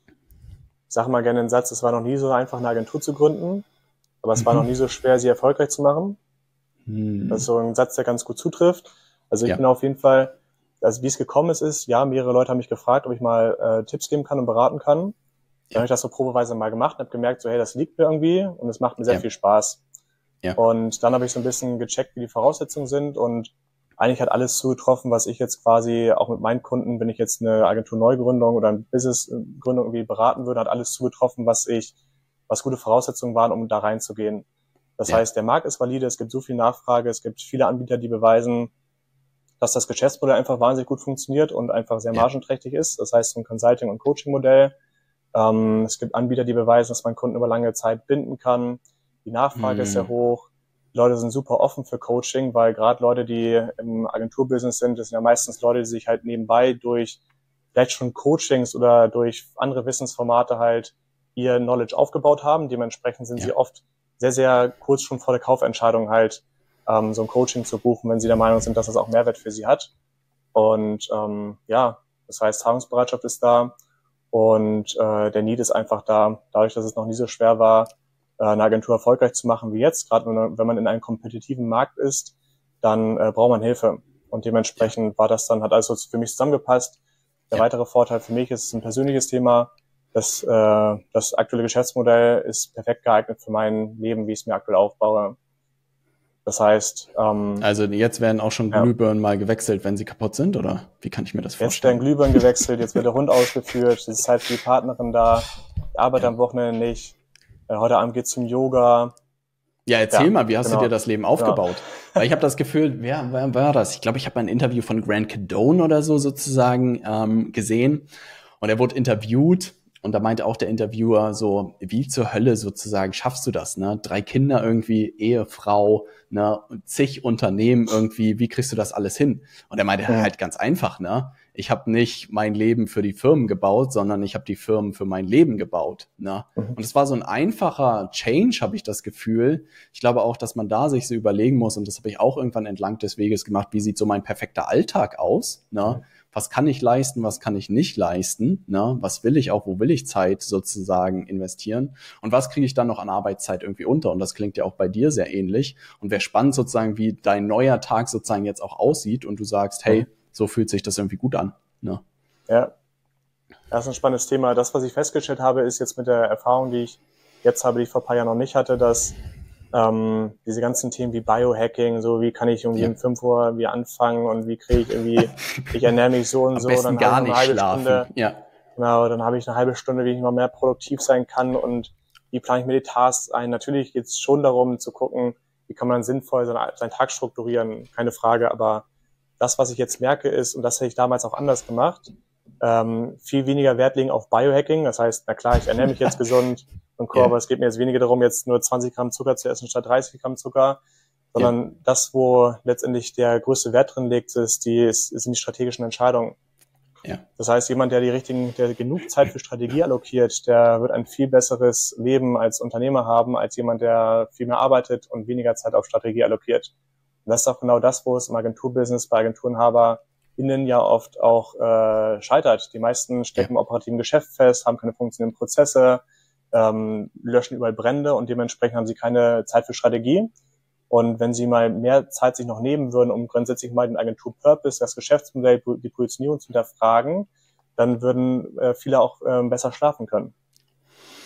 Ich sage mal gerne den Satz, es war noch nie so einfach, eine Agentur zu gründen, aber es war noch nie so schwer, sie erfolgreich zu machen. Das ist Hm. so ein Satz, der ganz gut zutrifft. Also ich Ja, bin auf jeden Fall, also wie es gekommen ist, ist, ja, mehrere Leute haben mich gefragt, ob ich mal äh, Tipps geben kann und beraten kann. Dann habe ja, ich das so probeweise mal gemacht und habe gemerkt, so hey, das liegt mir irgendwie und es macht mir sehr ja, viel Spaß. ja, Und dann habe ich so ein bisschen gecheckt, wie die Voraussetzungen sind und eigentlich hat alles zugetroffen, was ich jetzt quasi auch mit meinen Kunden, wenn ich jetzt eine Agentur-Neugründung oder eine Business-Gründung irgendwie beraten würde, hat alles zugetroffen, was ich, was gute Voraussetzungen waren, um da reinzugehen. Das ja, heißt, der Markt ist valide, es gibt so viel Nachfrage, es gibt viele Anbieter, die beweisen, dass das Geschäftsmodell einfach wahnsinnig gut funktioniert und einfach sehr ja, margenträchtig ist. Das heißt, so ein Consulting- und Coaching-Modell. Ähm, es gibt Anbieter, die beweisen, dass man Kunden über lange Zeit binden kann. Die Nachfrage ist sehr hm. hoch. Die Leute sind super offen für Coaching, weil gerade Leute, die im Agenturbusiness sind, das sind ja meistens Leute, die sich halt nebenbei durch vielleicht schon Coachings oder durch andere Wissensformate halt ihr Knowledge aufgebaut haben. Dementsprechend sind sie Ja. oft sehr, sehr kurz schon vor der Kaufentscheidung halt ähm, so ein Coaching zu buchen, wenn sie der Meinung sind, dass das auch Mehrwert für sie hat. Und ähm, ja, das heißt, Zahlungsbereitschaft ist da und äh, der Need ist einfach da. Dadurch, dass es noch nie so schwer war, äh, eine Agentur erfolgreich zu machen wie jetzt, gerade wenn, man- wenn man in einem kompetitiven Markt ist, dann äh, braucht man Hilfe. Und Ja, dementsprechend war das dann, hat alles so für mich zusammengepasst. Der ja. weitere Vorteil für mich ist, es ist ein persönliches Thema. Das, äh, das aktuelle Geschäftsmodell ist perfekt geeignet für mein Leben, wie ich es mir aktuell aufbaue. Das heißt, ähm, Also jetzt werden auch schon ja, Glühbirnen mal gewechselt, wenn sie kaputt sind, oder wie kann ich mir das jetzt werden vorstellen? Glühbirnen gewechselt, jetzt wird der Hund ausgeführt, es ist Zeit für die Partnerin da, ich arbeite Ja. am Wochenende nicht, äh, heute Abend geht's zum Yoga. Ja, erzähl Ja, mal, wie hast du dir genau, das Leben genau. aufgebaut? Weil ich habe das Gefühl, wer, wer war das? Ich glaube, ich habe ein Interview von Grant Cardone oder so sozusagen ähm, gesehen und er wurde interviewt und da meinte auch der Interviewer so, wie zur Hölle sozusagen schaffst du das, ne? Drei Kinder irgendwie, Ehefrau, ne? Und zig Unternehmen irgendwie, wie kriegst du das alles hin? Und er meinte Mhm. halt ganz einfach, ne? Ich habe nicht mein Leben für die Firmen gebaut, sondern ich habe die Firmen für mein Leben gebaut, ne? Mhm. Und es war so ein einfacher Change, habe ich das Gefühl. Ich glaube auch, dass man da sich so überlegen muss, und das habe ich auch irgendwann entlang des Weges gemacht, wie sieht so mein perfekter Alltag aus? Ne? Mhm. Was kann ich leisten, was kann ich nicht leisten? Ne? Was will ich auch, wo will ich Zeit sozusagen investieren? Und was kriege ich dann noch an Arbeitszeit irgendwie unter? Und das klingt ja auch bei dir sehr ähnlich. Und wäre spannend sozusagen, wie dein neuer Tag sozusagen jetzt auch aussieht und du sagst, Mhm. hey, so fühlt sich das irgendwie gut an. Ne? Ja, das ist ein spannendes Thema. Das, was ich festgestellt habe, ist jetzt mit der Erfahrung, die ich jetzt habe, die ich vor ein paar Jahren noch nicht hatte, dass ähm, diese ganzen Themen wie Biohacking, so wie kann ich irgendwie Ja. um fünf Uhr wie anfangen und wie kriege ich irgendwie, ich ernähre mich so und Am so, besten dann habe ich gar noch eine nicht halbe schlafen. Stunde, Ja. genau, dann habe ich eine halbe Stunde, wie ich noch mehr produktiv sein kann und wie plane ich mir die Tasks ein. Natürlich geht es schon darum zu gucken, wie kann man sinnvoll seinen, seinen Tag strukturieren, keine Frage, aber das, was ich jetzt merke, ist, und das hätte ich damals auch anders gemacht, ähm, viel weniger Wert legen auf Biohacking. Das heißt, na klar, ich ernähre mich jetzt gesund und Co., Ja. aber es geht mir jetzt weniger darum, jetzt nur zwanzig Gramm Zucker zu essen statt dreißig Gramm Zucker, Ja. sondern das, wo letztendlich der größte Wert drin liegt, ist die, ist, sind die strategischen Entscheidungen. Ja. Das heißt, jemand, der die richtigen, der genug Zeit für Strategie allokiert, der wird ein viel besseres Leben als Unternehmer haben, als jemand, der viel mehr arbeitet und weniger Zeit auf Strategie allokiert. Und das ist auch genau das, wo es im Agenturbusiness bei AgenturenhaberInnen ja oft auch äh, scheitert. Die meisten Ja. stecken im operativen Geschäft fest, haben keine funktionierenden Prozesse, ähm, löschen überall Brände und dementsprechend haben sie keine Zeit für Strategie. Und wenn Sie mal mehr Zeit sich noch nehmen würden, um grundsätzlich mal den Agentur-Purpose, das Geschäftsmodell, die Positionierung zu hinterfragen, dann würden äh, viele auch äh, besser schlafen können.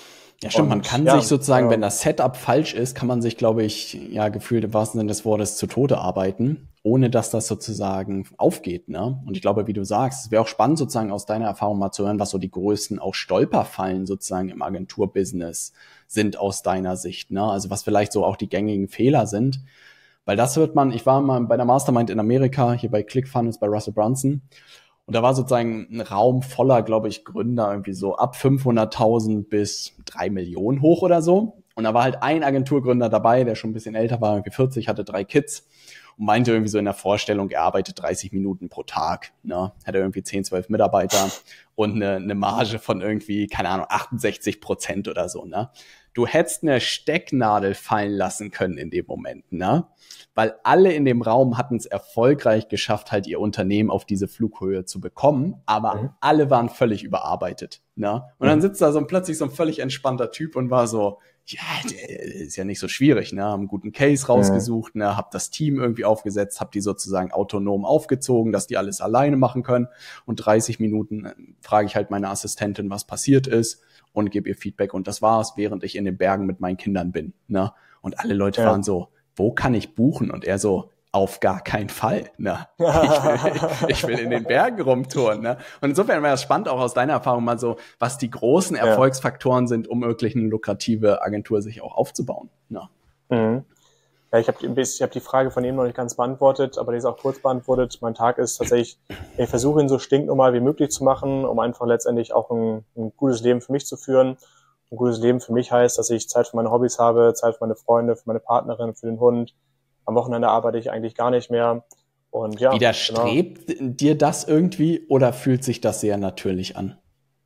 Ja, stimmt, man Und kann ja, sich sozusagen, wenn äh, das Setup falsch ist, kann man sich, glaube ich, ja, gefühlt im wahrsten Sinne des Wortes zu Tode arbeiten, ohne dass das sozusagen aufgeht, ne? Und ich glaube, wie du sagst, es wäre auch spannend, sozusagen aus deiner Erfahrung mal zu hören, was so die größten auch Stolperfallen sozusagen im Agenturbusiness sind aus deiner Sicht, ne? Also was vielleicht so auch die gängigen Fehler sind. Weil das wird man, ich war mal bei der Mastermind in Amerika, hier bei ClickFunnels, bei Russell Brunson. Und da war sozusagen ein Raum voller, glaube ich, Gründer, irgendwie so ab fünfhunderttausend bis drei Millionen hoch oder so. Und da war halt ein Agenturgründer dabei, der schon ein bisschen älter war, irgendwie vierzig, hatte drei Kids und meinte irgendwie so in der Vorstellung, er arbeitet dreißig Minuten pro Tag, ne? Hatte irgendwie zehn, zwölf Mitarbeiter und eine, eine Marge von irgendwie, keine Ahnung, achtundsechzig Prozent oder so, ne? Du hättest eine Stecknadel fallen lassen können in dem Moment, ne? Weil alle in dem Raum hatten es erfolgreich geschafft, halt ihr Unternehmen auf diese Flughöhe zu bekommen, aber mhm, alle waren völlig überarbeitet, ne? Und dann mhm, sitzt da so plötzlich so ein völlig entspannter Typ und war so, ja, ist ja nicht so schwierig, ne? Hab einen guten Case mhm, rausgesucht, ne? Hab das Team irgendwie aufgesetzt, hab die sozusagen autonom aufgezogen, dass die alles alleine machen können. Und dreißig Minuten äh, frage ich halt meine Assistentin, was passiert ist und gebe ihr Feedback. Und das war's, während ich in den Bergen mit meinen Kindern bin, ne? Und alle Leute ja. waren so, wo kann ich buchen? Und er so, auf gar keinen Fall. Ne? Ich will, ich will in den Bergen rumtouren. Ne? Und insofern wäre es spannend, auch aus deiner Erfahrung mal so, was die großen Ja. Erfolgsfaktoren sind, um wirklich eine lukrative Agentur sich auch aufzubauen. Ne? Mhm. Ja, ich habe ich hab die Frage von ihm noch nicht ganz beantwortet, aber die ist auch kurz beantwortet. Mein Tag ist tatsächlich, ich versuche ihn so stinknormal wie möglich zu machen, um einfach letztendlich auch ein, ein gutes Leben für mich zu führen. Ein gutes Leben für mich heißt, dass ich Zeit für meine Hobbys habe, Zeit für meine Freunde, für meine Partnerin, für den Hund. Am Wochenende arbeite ich eigentlich gar nicht mehr. Und ja, genau. Widerstrebt dir das irgendwie oder fühlt sich das sehr natürlich an?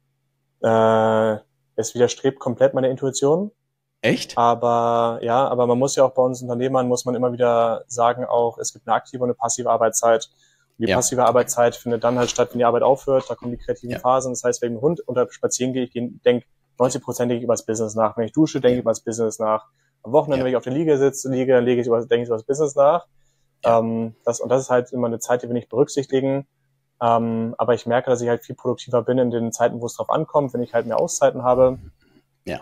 Äh, es widerstrebt komplett meiner Intuition. Echt? Aber ja, aber man muss ja auch bei uns Unternehmern, muss man immer wieder sagen auch, es gibt eine aktive und eine passive Arbeitszeit. Und die Ja, passive okay. Arbeitszeit findet dann halt statt, wenn die Arbeit aufhört, da kommen die kreativen Ja, Phasen. Das heißt, wenn ich mit dem Hund unter spazieren gehe, ich denke neunzig Prozent denke ich über das Business nach. Wenn ich dusche, denke ja, ich über das Business nach. Am Wochenende, ja, wenn ich auf der Liege sitze, liege, dann lege ich über, denke ich über das Business nach. ja. Ähm, das, und das ist halt immer eine Zeit, die wir nicht berücksichtigen. Ähm, aber ich merke, dass ich halt viel produktiver bin in den Zeiten, wo es drauf ankommt, wenn ich halt mehr Auszeiten habe. Ja.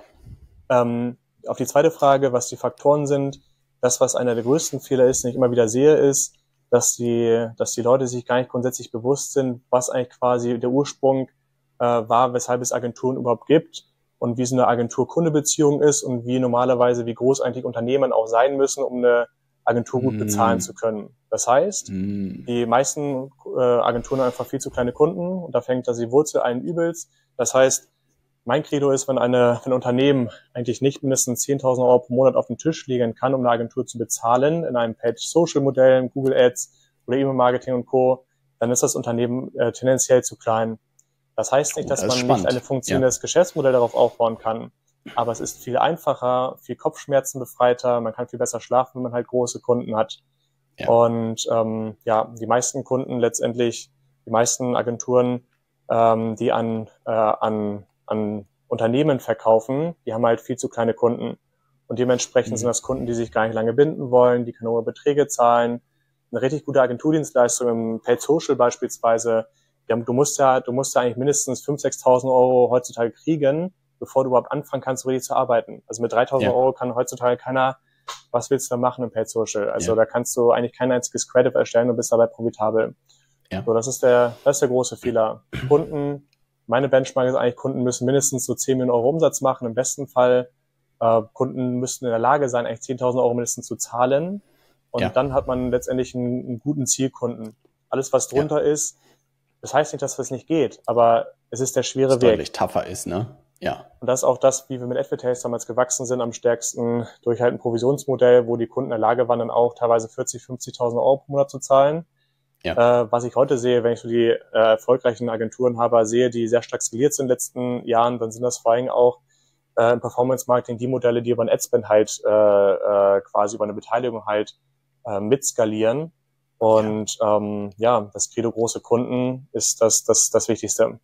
Ähm, auf die zweite Frage, was die Faktoren sind, das, was einer der größten Fehler ist, den ich immer wieder sehe, ist, dass die, dass die Leute sich gar nicht grundsätzlich bewusst sind, was eigentlich quasi der Ursprung äh, war, weshalb es Agenturen überhaupt gibt und wie so eine Agentur-Kunde-Beziehung ist und wie normalerweise, wie groß eigentlich Unternehmen auch sein müssen, um eine Agentur gut bezahlen zu Mm, können. Das heißt, mm, die meisten äh, Agenturen haben einfach viel zu kleine Kunden und da fängt das die Wurzel allen Übels. Das heißt, mein Credo ist, wenn, eine, wenn ein Unternehmen eigentlich nicht mindestens zehntausend Euro pro Monat auf den Tisch legen kann, um eine Agentur zu bezahlen, in einem Paid-Social-Modell, Google Ads oder E-Mail-Marketing und Co., dann ist das Unternehmen äh, tendenziell zu klein. Das heißt nicht, oh, dass das ist man nicht ein spannend. Ja, funktionierendes Geschäftsmodell darauf aufbauen kann, aber es ist viel einfacher, viel Kopfschmerzenbefreiter, man kann viel besser schlafen, wenn man halt große Kunden hat. ja. Und ähm, ja, die meisten Kunden letztendlich, die meisten Agenturen, ähm, die an, äh, an, an Unternehmen verkaufen, die haben halt viel zu kleine Kunden. Und dementsprechend sind Mm, das Kunden, die sich gar nicht lange binden wollen, die keine hohe Beträge zahlen. Eine richtig gute Agenturdienstleistung im Paid Social beispielsweise, die haben, du musst ja, du musst ja eigentlich mindestens fünftausend, sechstausend Euro heutzutage kriegen, bevor du überhaupt anfangen kannst, richtig zu arbeiten. Also mit dreitausend ja, Euro kann heutzutage keiner, was willst du da machen im Paid Social? Also ja, da kannst du eigentlich kein einziges Credit erstellen und bist dabei profitabel. ja. So, das ist der, das ist der große Fehler. Kunden, meine Benchmark ist eigentlich, Kunden müssen mindestens so zehn Millionen Euro Umsatz machen. Im besten Fall, äh, Kunden müssten in der Lage sein, eigentlich zehntausend Euro mindestens zu zahlen. Und Ja, dann hat man letztendlich einen, einen guten Zielkunden. Alles, was ja. drunter ist, das heißt nicht, dass das nicht geht, aber es ist der Was schwere Weg. deutlich tougher ist, ne? Ja, Und das ist auch das, wie wir mit Advertise damals gewachsen sind, am stärksten durch halt ein Provisionsmodell, wo die Kunden in der Lage waren, dann auch teilweise vierzigtausend, fünfzigtausend Euro pro Monat zu zahlen. ja, Äh, was ich heute sehe, wenn ich so die äh, erfolgreichen Agenturen habe, sehe, die sehr stark skaliert sind in den letzten Jahren, dann sind das vor allem auch äh, im Performance-Marketing die Modelle, die über ein Adspend halt äh, äh, quasi über eine Beteiligung halt äh, mitskalieren. ja. Und ähm, ja, das Credo große Kunden ist das, das, das Wichtigste.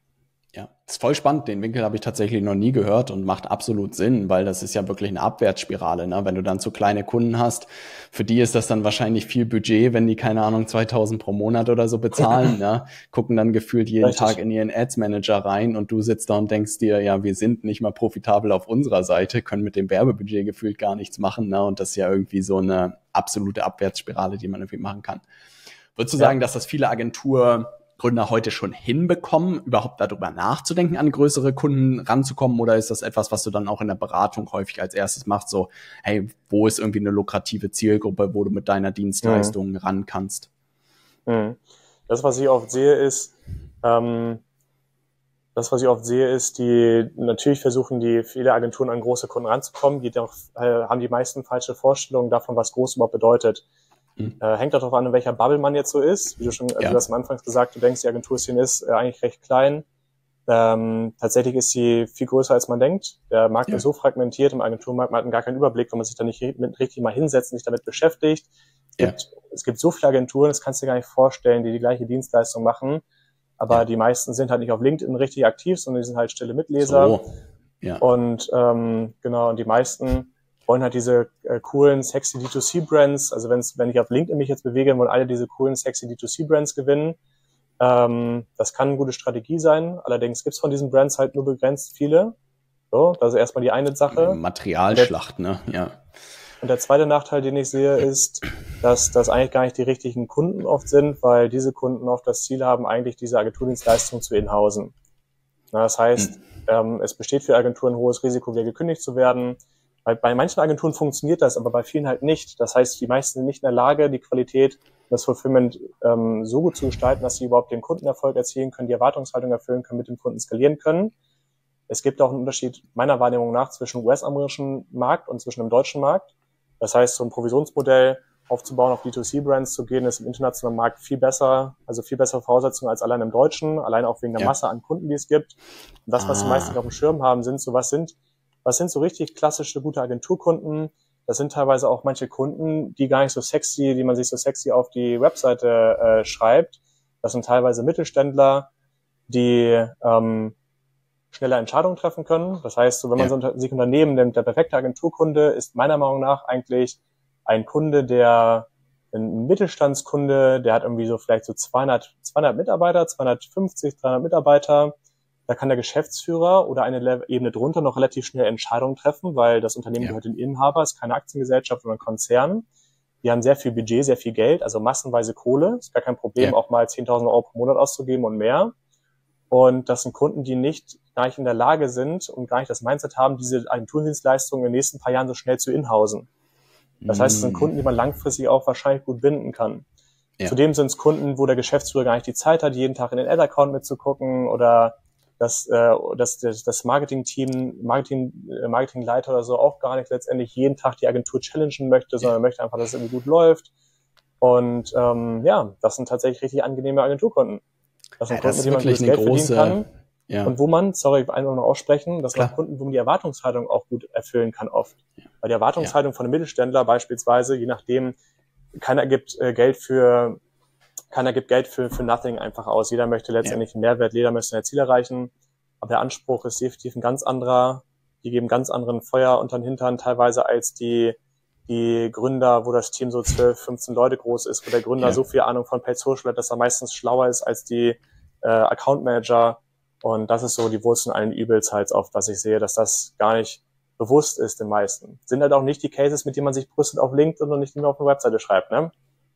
Ja, das ist voll spannend. Den Winkel habe ich tatsächlich noch nie gehört und macht absolut Sinn, weil das ist ja wirklich eine Abwärtsspirale, ne? Wenn du dann so kleine Kunden hast, für die ist das dann wahrscheinlich viel Budget, wenn die, keine Ahnung, zweitausend pro Monat oder so bezahlen, ne? Gucken dann gefühlt jeden Richtig. Tag in ihren Ads Manager rein und du sitzt da und denkst dir, ja, wir sind nicht mal profitabel auf unserer Seite, können mit dem Werbebudget gefühlt gar nichts machen, ne? Und das ist ja irgendwie so eine absolute Abwärtsspirale, die man irgendwie machen kann. Würdest du Ja. sagen, dass das viele Agentur Gründer heute schon hinbekommen, überhaupt darüber nachzudenken, an größere Kunden ranzukommen? Oder ist das etwas, was du dann auch in der Beratung häufig als erstes machst? So, hey, wo ist irgendwie eine lukrative Zielgruppe, wo du mit deiner Dienstleistung mhm. ran kannst? Das, was ich oft sehe, ist, ähm, das, was ich oft sehe, ist, die natürlich versuchen die viele Agenturen an große Kunden ranzukommen, die doch, äh, haben die meisten falsche Vorstellungen davon, was groß überhaupt bedeutet. Hm. Äh, hängt auch darauf an, in welcher Bubble man jetzt so ist. Wie du schon, also ja. du hast am Anfang gesagt, du denkst, die Agenturszene ist äh, eigentlich recht klein. Ähm, tatsächlich ist sie viel größer, als man denkt. Der Markt ja. ist so fragmentiert, im Agenturmarkt, man hat gar keinen Überblick, wenn man sich da nicht mit, richtig mal hinsetzt und sich damit beschäftigt. Es, ja. gibt, es gibt so viele Agenturen, das kannst du dir gar nicht vorstellen, die die gleiche Dienstleistung machen. Aber ja. die meisten sind halt nicht auf LinkedIn richtig aktiv, sondern die sind halt stille Mitleser. So. Ja. Und ähm, genau, und die meisten wollen halt diese äh, coolen, sexy D zwei C-Brands, also wenn's, wenn ich auf LinkedIn mich jetzt bewege, wollen alle diese coolen, sexy D zwei C-Brands gewinnen. Ähm, das kann eine gute Strategie sein, allerdings gibt's von diesen Brands halt nur begrenzt viele. So, das ist erstmal die eine Sache. Materialschlacht, der, ne? Ja. Und der zweite Nachteil, den ich sehe, ist, dass das eigentlich gar nicht die richtigen Kunden oft sind, weil diese Kunden oft das Ziel haben, eigentlich diese Agenturdienstleistung zu inhausen. Na, das heißt, hm. ähm, es besteht für Agenturen ein hohes Risiko, wieder gekündigt zu werden. Bei, bei manchen Agenturen funktioniert das, aber bei vielen halt nicht. Das heißt, die meisten sind nicht in der Lage, die Qualität, das Fulfillment ähm, so gut zu gestalten, dass sie überhaupt den Kundenerfolg erzielen können, die Erwartungshaltung erfüllen können, mit dem Kunden skalieren können. Es gibt auch einen Unterschied meiner Wahrnehmung nach zwischen dem U S-amerikanischen Markt und zwischen dem deutschen Markt. Das heißt, so ein Provisionsmodell aufzubauen, auf D zwei C-Brands zu gehen, ist im internationalen Markt viel besser, also viel bessere Voraussetzungen als allein im deutschen, allein auch wegen der ja. Masse an Kunden, die es gibt. Und das, was ah. die meisten nicht auf dem Schirm haben, sind so, was sind Was sind so richtig klassische, gute Agenturkunden? Das sind teilweise auch manche Kunden, die gar nicht so sexy, die man sich so sexy auf die Webseite äh, schreibt. Das sind teilweise Mittelständler, die ähm, schneller Entscheidungen treffen können. Das heißt, so, wenn man ja. so unter, sich Unternehmen nimmt, der perfekte Agenturkunde ist meiner Meinung nach eigentlich ein Kunde, der ein Mittelstandskunde, der hat irgendwie so vielleicht so zweihundert, zweihundert Mitarbeiter, zweihundertfünfzig, dreihundert Mitarbeiter. Da kann der Geschäftsführer oder eine Ebene drunter noch relativ schnell Entscheidungen treffen, weil das Unternehmen ja. gehört den Inhaber, ist keine Aktiengesellschaft oder ein Konzern. Die haben sehr viel Budget, sehr viel Geld, also massenweise Kohle. Ist gar kein Problem, ja. auch mal zehntausend Euro pro Monat auszugeben und mehr. Und das sind Kunden, die nicht gar nicht in der Lage sind und gar nicht das Mindset haben, diese Agenturdienstleistungen in den nächsten paar Jahren so schnell zu inhausen. Das heißt, es sind Kunden, die man langfristig auch wahrscheinlich gut binden kann. Ja. Zudem sind es Kunden, wo der Geschäftsführer gar nicht die Zeit hat, jeden Tag in den Ad-Account mitzugucken oder dass, äh, dass das, das Marketing-Team, Marketing, äh, Marketingleiter oder so auch gar nicht letztendlich jeden Tag die Agentur challengen möchte, sondern ja. möchte einfach, dass es irgendwie gut läuft. Und ähm, ja, das sind tatsächlich richtig angenehme Agenturkunden. Das sind ja, Kunden, das mit denen man gutes Geld große, verdienen kann. Ja. Und wo man, sorry, einfach noch aussprechen, das sind Kunden, wo man die Erwartungshaltung auch gut erfüllen kann oft. Ja. Weil die Erwartungshaltung ja. von einem Mittelständler beispielsweise, je nachdem, keiner gibt äh, Geld für Keiner gibt Geld für, für nothing einfach aus. Jeder möchte letztendlich ja. einen Mehrwert, jeder möchte sein Ziel erreichen. Aber der Anspruch ist definitiv ein ganz anderer. Die geben ganz anderen Feuer unter den Hintern teilweise als die, die Gründer, wo das Team so zwölf, fünfzehn Leute groß ist, wo der Gründer ja. so viel Ahnung von Paid Social hat, dass er meistens schlauer ist als die äh, Account Manager. Und das ist so die Wurzel allen Übels halt oft, was ich sehe, dass das gar nicht bewusst ist den meisten. Sind halt auch nicht die Cases, mit denen man sich brüstet auf LinkedIn und nicht nur auf eine Webseite schreibt, ne?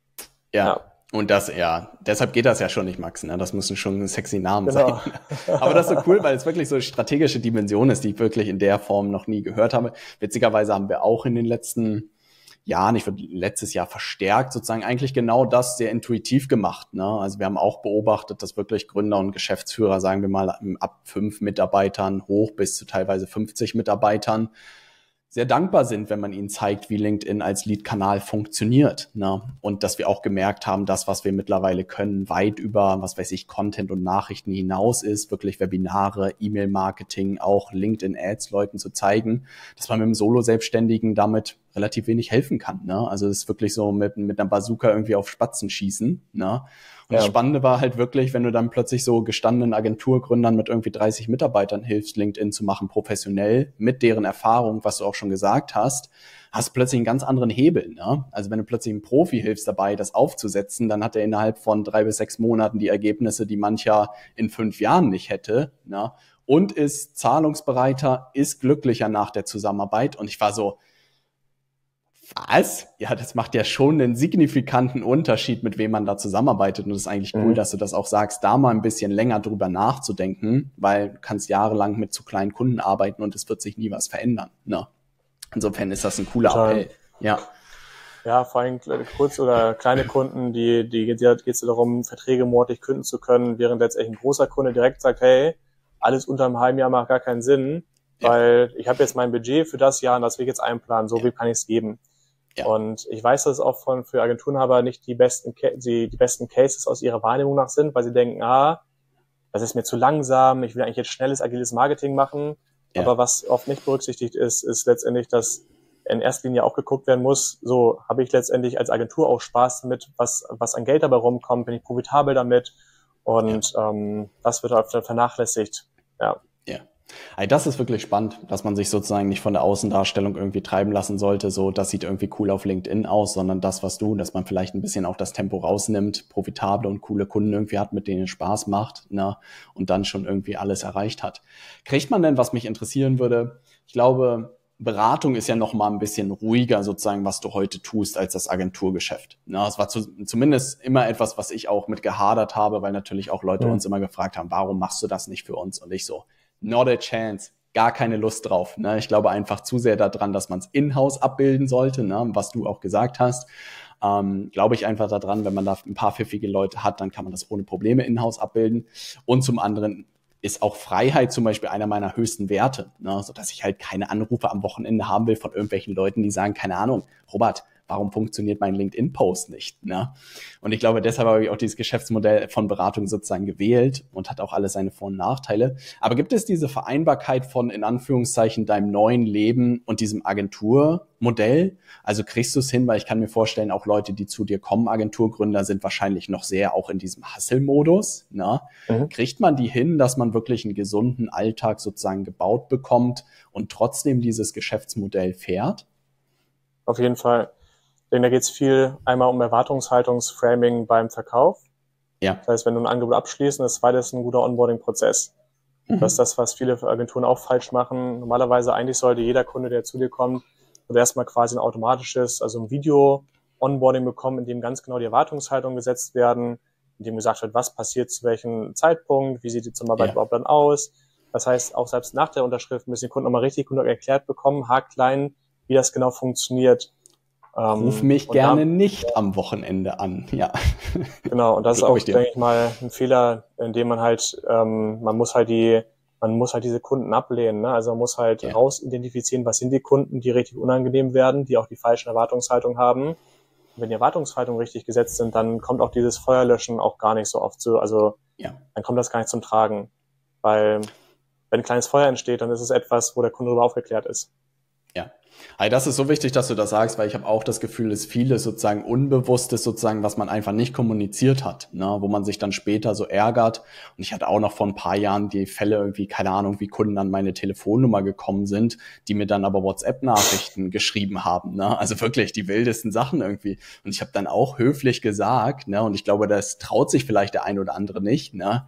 Ja. ja. Und das, ja, deshalb geht das ja schon nicht, Max, ne? Das müssen schon sexy Namen genau. sein. Aber das ist so cool, weil es wirklich so eine strategische Dimension ist, die ich wirklich in der Form noch nie gehört habe. Witzigerweise haben wir auch in den letzten Jahren, ich würde letztes Jahr verstärkt sozusagen eigentlich genau das sehr intuitiv gemacht, ne? Also wir haben auch beobachtet, dass wirklich Gründer und Geschäftsführer, sagen wir mal, ab fünf Mitarbeitern hoch bis zu teilweise fünfzig Mitarbeitern sehr dankbar sind, wenn man ihnen zeigt, wie LinkedIn als Lead-Kanal funktioniert, ne? Und dass wir auch gemerkt haben, das, was wir mittlerweile können, weit über, was weiß ich, Content und Nachrichten hinaus ist, wirklich Webinare, E-Mail-Marketing, auch LinkedIn-Ads Leuten zu zeigen, dass man mit dem Solo-Selbstständigen damit relativ wenig helfen kann. Ne? Also es ist wirklich so mit, mit einer Bazooka irgendwie auf Spatzen schießen. Ne? Und ja. Das Spannende war halt wirklich, wenn du dann plötzlich so gestandenen Agenturgründern mit irgendwie dreißig Mitarbeitern hilfst, LinkedIn zu machen, professionell, mit deren Erfahrung, was du auch schon gesagt hast, hast plötzlich einen ganz anderen Hebel. Ne? Also wenn du plötzlich einem Profi hilfst dabei, das aufzusetzen, dann hat er innerhalb von drei bis sechs Monaten die Ergebnisse, die mancher in fünf Jahren nicht hätte. Ne? Und ist zahlungsbereiter, ist glücklicher nach der Zusammenarbeit. Und ich war so, was? Ja, das macht ja schon einen signifikanten Unterschied, mit wem man da zusammenarbeitet. Und das ist eigentlich cool, mhm. dass du das auch sagst, da mal ein bisschen länger drüber nachzudenken, weil du kannst jahrelang mit zu kleinen Kunden arbeiten und es wird sich nie was verändern. Ne? Insofern ist das ein cooler Total. Appell. Ja. Ja, vor allem kurz- oder kleine Kunden, die, die geht es darum, Verträge monatlich künden zu können, während letztendlich ein großer Kunde direkt sagt, hey, alles unter einem halben Jahr macht gar keinen Sinn, ja. weil ich habe jetzt mein Budget für das Jahr und das will ich jetzt einplanen, so ja. viel kann ich es geben. Ja. Und ich weiß, dass es auch von für Agenturenhaber nicht die besten die, die besten Cases aus ihrer Wahrnehmung nach sind, weil sie denken, ah, das ist mir zu langsam, ich will eigentlich jetzt schnelles, agiles Marketing machen. Ja. Aber was oft nicht berücksichtigt ist, ist letztendlich, dass in erster Linie auch geguckt werden muss, so habe ich letztendlich als Agentur auch Spaß damit, was was an Geld dabei rumkommt, bin ich profitabel damit und ja. ähm, das wird oft vernachlässigt. Ja. Ja. Also das ist wirklich spannend, dass man sich sozusagen nicht von der Außendarstellung irgendwie treiben lassen sollte, so das sieht irgendwie cool auf LinkedIn aus, sondern das, was du, dass man vielleicht ein bisschen auch das Tempo rausnimmt, profitable und coole Kunden irgendwie hat, mit denen es Spaß macht, ne, und dann schon irgendwie alles erreicht hat. Kriegt man denn, was mich interessieren würde, ich glaube, Beratung ist ja noch mal ein bisschen ruhiger sozusagen, was du heute tust, als das Agenturgeschäft. Ne, es war zu, zumindest immer etwas, was ich auch mit gehadert habe, weil natürlich auch Leute mhm. uns immer gefragt haben, warum machst du das nicht für uns? Und ich so, not a chance, gar keine Lust drauf. Ne? Ich glaube einfach zu sehr daran, dass man es in-house abbilden sollte, ne? Was du auch gesagt hast. Ähm, glaube ich einfach daran, wenn man da ein paar pfiffige Leute hat, dann kann man das ohne Probleme in-house abbilden. Und zum anderen ist auch Freiheit zum Beispiel einer meiner höchsten Werte, ne? Sodass ich halt keine Anrufe am Wochenende haben will von irgendwelchen Leuten, die sagen, keine Ahnung, Robert, warum funktioniert mein LinkedIn-Post nicht? Ne? Und ich glaube, deshalb habe ich auch dieses Geschäftsmodell von Beratung sozusagen gewählt und hat auch alles seine Vor- und Nachteile. Aber gibt es diese Vereinbarkeit von, in Anführungszeichen, deinem neuen Leben und diesem Agenturmodell? Also kriegst du es hin, weil ich kann mir vorstellen, auch Leute, die zu dir kommen, Agenturgründer, sind wahrscheinlich noch sehr auch in diesem Hustle-Modus. Ne? Mhm. Kriegt man die hin, dass man wirklich einen gesunden Alltag sozusagen gebaut bekommt und trotzdem dieses Geschäftsmodell fährt? Auf jeden Fall. Denn da geht es viel einmal um Erwartungshaltungsframing beim Verkauf. Ja. Das heißt, wenn du ein Angebot abschließt, das zweite ist ein guter Onboarding-Prozess. Mhm. Das ist das, was viele Agenturen auch falsch machen. Normalerweise eigentlich sollte jeder Kunde, der zu dir kommt, oder erstmal quasi ein automatisches, also ein Video-Onboarding bekommen, in dem ganz genau die Erwartungshaltungen gesetzt werden, in dem gesagt wird, was passiert zu welchem Zeitpunkt, wie sieht die Zusammenarbeit ja. überhaupt dann aus. Das heißt, auch selbst nach der Unterschrift müssen die Kunden nochmal richtig gut erklärt bekommen, haarklein, wie das genau funktioniert. Ruf mich gerne dann, nicht am Wochenende an, ja. Genau, und das ist auch, denke ich mal, ein Fehler, in dem man halt, ähm, man muss halt die, man muss halt diese Kunden ablehnen, ne? Also man muss halt ja. raus identifizieren, was sind die Kunden, die richtig unangenehm werden, die auch die falschen Erwartungshaltungen haben. Und wenn die Erwartungshaltungen richtig gesetzt sind, dann kommt auch dieses Feuerlöschen auch gar nicht so oft zu, also ja. dann kommt das gar nicht zum Tragen. Weil wenn ein kleines Feuer entsteht, dann ist es etwas, wo der Kunde darüber aufgeklärt ist. Ja. Also das ist so wichtig, dass du das sagst, weil ich habe auch das Gefühl, dass vieles sozusagen Unbewusstes sozusagen, was man einfach nicht kommuniziert hat, ne, wo man sich dann später so ärgert. Und ich hatte auch noch vor ein paar Jahren die Fälle irgendwie, keine Ahnung, wie Kunden an meine Telefonnummer gekommen sind, die mir dann aber WhatsApp-Nachrichten geschrieben haben, ne, also wirklich die wildesten Sachen irgendwie. Und ich habe dann auch höflich gesagt, ne, und ich glaube, das traut sich vielleicht der ein oder andere nicht, ne,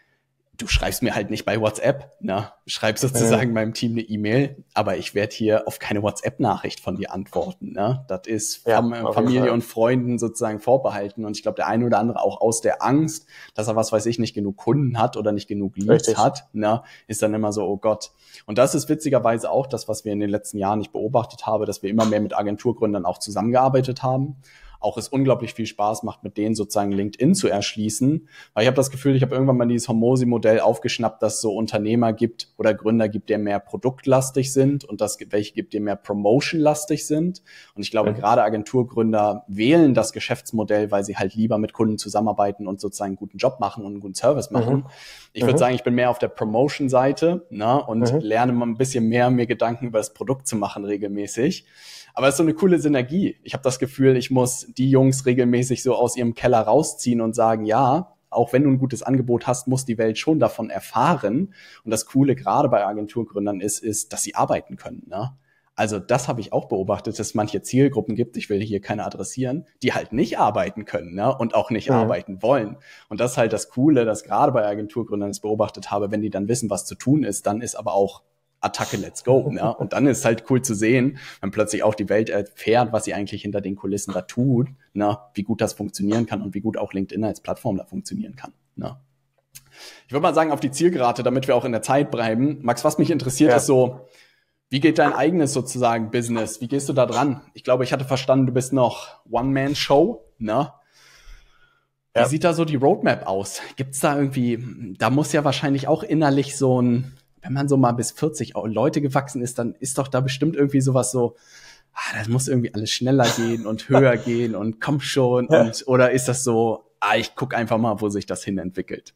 du schreibst mir halt nicht bei WhatsApp, ne? Schreibst sozusagen ja. meinem Team eine E-Mail, aber ich werde hier auf keine WhatsApp-Nachricht von dir antworten, ne? Das ist ja, Fam- Familie und Freunden sozusagen vorbehalten und ich glaube, der eine oder andere auch aus der Angst, dass er, was weiß ich, nicht genug Kunden hat oder nicht genug Leads Richtig. hat, ne? Ist dann immer so, oh Gott. Und das ist witzigerweise auch das, was wir in den letzten Jahren nicht beobachtet haben, dass wir immer mehr mit Agenturgründern auch zusammengearbeitet haben. auch es unglaublich viel Spaß macht, mit denen sozusagen LinkedIn zu erschließen. Weil ich habe das Gefühl, ich habe irgendwann mal dieses Hormosi-Modell aufgeschnappt, dass es so Unternehmer gibt oder Gründer gibt, die mehr produktlastig sind und dass es welche gibt, die mehr promotionlastig sind. Und ich glaube, mhm. gerade Agenturgründer wählen das Geschäftsmodell, weil sie halt lieber mit Kunden zusammenarbeiten und sozusagen einen guten Job machen und einen guten Service machen. Mhm. Ich würde mhm. sagen, ich bin mehr auf der Promotion-Seite, ne, und mhm. lerne mal ein bisschen mehr, mir Gedanken über das Produkt zu machen regelmäßig. Aber es ist so eine coole Synergie. Ich habe das Gefühl, ich muss die Jungs regelmäßig so aus ihrem Keller rausziehen und sagen, ja, auch wenn du ein gutes Angebot hast, muss die Welt schon davon erfahren. Und das Coole gerade bei Agenturgründern ist, ist, dass sie arbeiten können. Ne? Also das habe ich auch beobachtet, dass es manche Zielgruppen gibt, ich will hier keine adressieren, die halt nicht arbeiten können, ne? Und auch nicht mhm. arbeiten wollen. Und das ist halt das Coole, dass gerade bei Agenturgründern es beobachtet habe, wenn die dann wissen, was zu tun ist, dann ist aber auch Attacke, let's go. Ne? Und dann ist halt cool zu sehen, wenn plötzlich auch die Welt erfährt, was sie eigentlich hinter den Kulissen da tut, ne? Wie gut das funktionieren kann und wie gut auch LinkedIn als Plattform da funktionieren kann. Ne? Ich würde mal sagen, auf die Zielgerade, damit wir auch in der Zeit bleiben. Max, was mich interessiert, ja. ist so, wie geht dein eigenes sozusagen Business? Wie gehst du da dran? Ich glaube, ich hatte verstanden, du bist noch One-Man-Show, ne? Wie ja. sieht da so die Roadmap aus? Gibt's da irgendwie, da muss ja wahrscheinlich auch innerlich so ein, wenn man so mal bis vierzig Leute gewachsen ist, dann ist doch da bestimmt irgendwie sowas so, ah, das muss irgendwie alles schneller gehen und höher gehen und komm schon. Ja. Und, oder ist das so, ah, ich guck einfach mal, wo sich das hin entwickelt?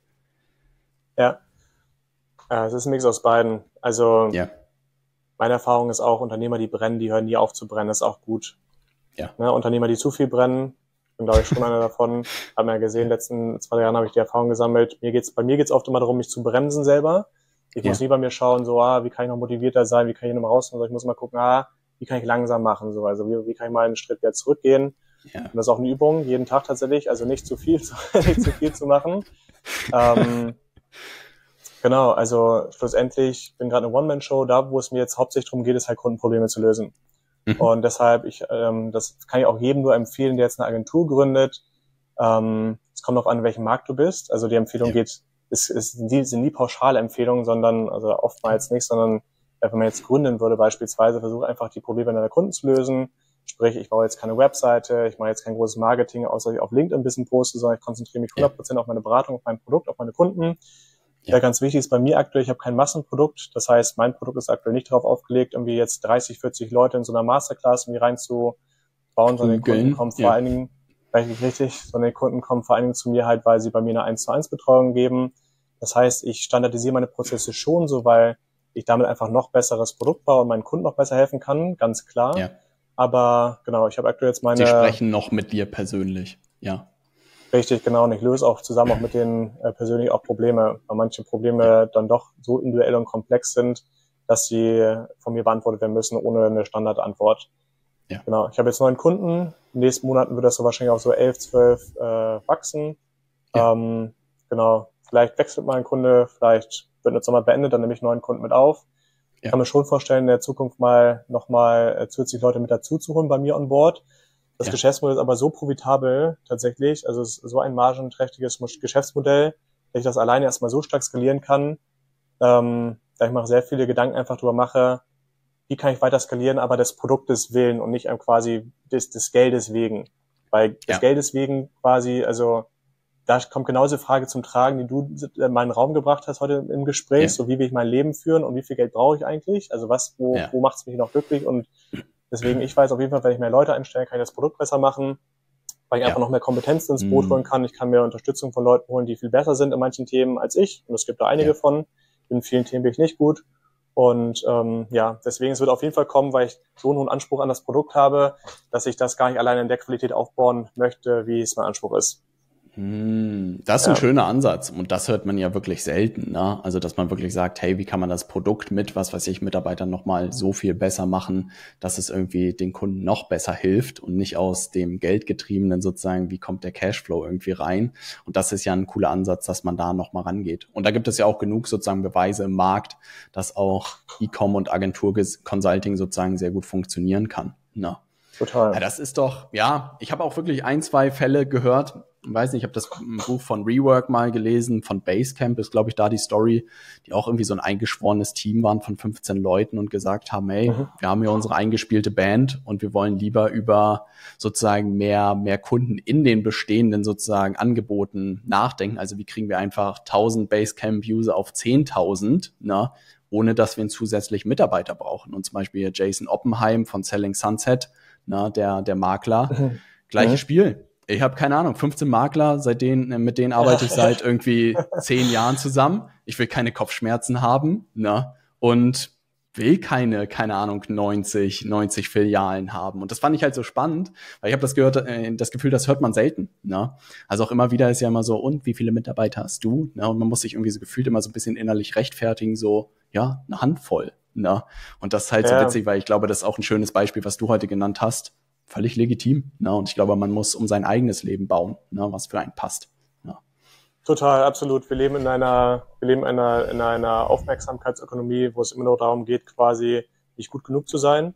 Ja, ja es ist ein Mix aus beiden. Also ja. meine Erfahrung ist auch, Unternehmer, die brennen, die hören nie auf zu brennen, ist auch gut. Ja. Ne, Unternehmer, die zu viel brennen, bin glaube ich schon einer davon, haben wir ja gesehen, in den letzten zwei Jahren habe ich die Erfahrung gesammelt. Mir geht's, bei mir geht's oft immer darum, mich zu bremsen selber. Ich ja. muss lieber mir schauen, so, ah, wie kann ich noch motivierter sein, wie kann ich noch mal raus, also ich muss mal gucken, ah, wie kann ich langsam machen, so, also wie, wie kann ich mal einen Schritt wieder zurückgehen. Ja. Und das ist auch eine Übung, jeden Tag tatsächlich, also nicht zu viel, zu, nicht zu viel zu machen. ähm, genau, also schlussendlich bin gerade eine One-Man-Show, da wo es mir jetzt hauptsächlich darum geht, ist halt Kundenprobleme zu lösen. Mhm. Und deshalb, ich, ähm, das kann ich auch jedem nur empfehlen, der jetzt eine Agentur gründet. Ähm, es kommt darauf an, in welchem Markt du bist. Also die Empfehlung ja. geht Es, es sind, nie, sind nie pauschale Empfehlungen, sondern, also oftmals nicht, sondern wenn man jetzt gründen würde beispielsweise, versuche einfach die Probleme deiner Kunden zu lösen. Sprich, ich baue jetzt keine Webseite, ich mache jetzt kein großes Marketing, außer dass ich auf LinkedIn ein bisschen poste, sondern ich konzentriere mich hundert Prozent auf meine Beratung, auf mein Produkt, auf meine Kunden. Ja, ganz wichtig ist bei mir aktuell, ich habe kein Massenprodukt. Das heißt, mein Produkt ist aktuell nicht darauf aufgelegt, irgendwie jetzt dreißig, vierzig Leute in so einer Masterclass irgendwie reinzubauen, sondern die Kunden kommen vor ja. allen Dingen, richtig, richtig, sondern die Kunden kommen vor allen Dingen zu mir halt, weil sie bei mir eine eins zu eins Betreuung geben. Das heißt, ich standardisiere meine Prozesse schon so, weil ich damit einfach noch besseres Produkt baue und meinen Kunden noch besser helfen kann, ganz klar. Ja. Aber genau, ich habe aktuell jetzt meine... Sie sprechen noch mit dir persönlich, ja. Richtig, genau. Und ich löse auch zusammen auch mit denen äh, persönlich auch Probleme, weil manche Probleme ja. dann doch so individuell und komplex sind, dass sie von mir beantwortet werden müssen, ohne eine Standardantwort. Ja. Genau. Ich habe jetzt neun Kunden. In den nächsten Monaten wird das so wahrscheinlich auch so elf, zwölf äh, wachsen. Ja. Ähm, genau. Vielleicht wechselt mal ein Kunde, vielleicht wird eine Sommer beendet, dann nehme ich neuen Kunden mit auf. Ich ja. kann mir schon vorstellen, in der Zukunft mal nochmal zusätzlich Leute mit dazu zu holen bei mir on board. Das ja. Geschäftsmodell ist aber so profitabel tatsächlich, also es ist so ein margenträchtiges Geschäftsmodell, dass ich das alleine erstmal so stark skalieren kann, ähm, da ich mache sehr viele Gedanken einfach drüber mache, wie kann ich weiter skalieren, aber des Produktes willen und nicht quasi des, des Geldes wegen. Weil des ja. Geldes wegen quasi, also da kommt genau diese Frage zum Tragen, die du in meinen Raum gebracht hast heute im Gespräch, ja. so wie will ich mein Leben führen und wie viel Geld brauche ich eigentlich, also was, wo, ja. wo macht es mich noch glücklich und deswegen, ich weiß auf jeden Fall, wenn ich mehr Leute einstelle, kann ich das Produkt besser machen, weil ich ja. einfach noch mehr Kompetenz ins Boot holen kann. Ich kann mehr Unterstützung von Leuten holen, die viel besser sind in manchen Themen als ich. Und es gibt da einige ja. von. In vielen Themen bin ich nicht gut. Und ähm, ja, deswegen, es wird auf jeden Fall kommen, weil ich so einen hohen Anspruch an das Produkt habe, dass ich das gar nicht alleine in der Qualität aufbauen möchte, wie es mein Anspruch ist. Das ist ein ja. schöner Ansatz und das hört man ja wirklich selten, ne? Also dass man wirklich sagt, hey, wie kann man das Produkt mit, was weiß ich, Mitarbeitern nochmal so viel besser machen, dass es irgendwie den Kunden noch besser hilft und nicht aus dem Geldgetriebenen sozusagen, wie kommt der Cashflow irgendwie rein. Und das ist ja ein cooler Ansatz, dass man da nochmal rangeht. Und da gibt es ja auch genug sozusagen Beweise im Markt, dass auch E-Com und Agentur-Consulting sozusagen sehr gut funktionieren kann. Ne? Total. Ja, das ist doch, ja, ich habe auch wirklich ein, zwei Fälle gehört, weiß nicht, ich habe das Buch von Rework mal gelesen, von Basecamp ist, glaube ich, da die Story, die auch irgendwie so ein eingeschworenes Team waren von fünfzehn Leuten und gesagt haben, hey, mhm. wir haben hier unsere eingespielte Band und wir wollen lieber über sozusagen mehr, mehr Kunden in den bestehenden sozusagen Angeboten nachdenken. Also wie kriegen wir einfach tausend Basecamp-User auf zehntausend, ne? Ohne dass wir einen zusätzlichen Mitarbeiter brauchen. Und zum Beispiel Jason Oppenheim von Selling Sunset, ne, der, der Makler, mhm. gleiches mhm. Spiel. Ich habe keine Ahnung, fünfzehn Makler, seitdem, mit denen arbeite ich seit irgendwie zehn Jahren zusammen. Ich will keine Kopfschmerzen haben, ne? Und will keine, keine Ahnung, neunzig, neunzig Filialen haben. Und das fand ich halt so spannend, weil ich habe das gehört, äh, das Gefühl, das hört man selten, ne? Also auch immer wieder ist ja immer so, und wie viele Mitarbeiter hast du? Ne? Und man muss sich irgendwie so gefühlt immer so ein bisschen innerlich rechtfertigen, so, ja, eine Handvoll, ne? Und das ist halt ja. so witzig, weil ich glaube, das ist auch ein schönes Beispiel, was du heute genannt hast. Völlig legitim. Ne? Und ich glaube, man muss um sein eigenes Leben bauen, ne? Was für einen passt. Ja. Total, absolut. Wir leben in einer, wir leben in einer, in einer Aufmerksamkeitsökonomie, wo es immer nur darum geht, quasi nicht gut genug zu sein.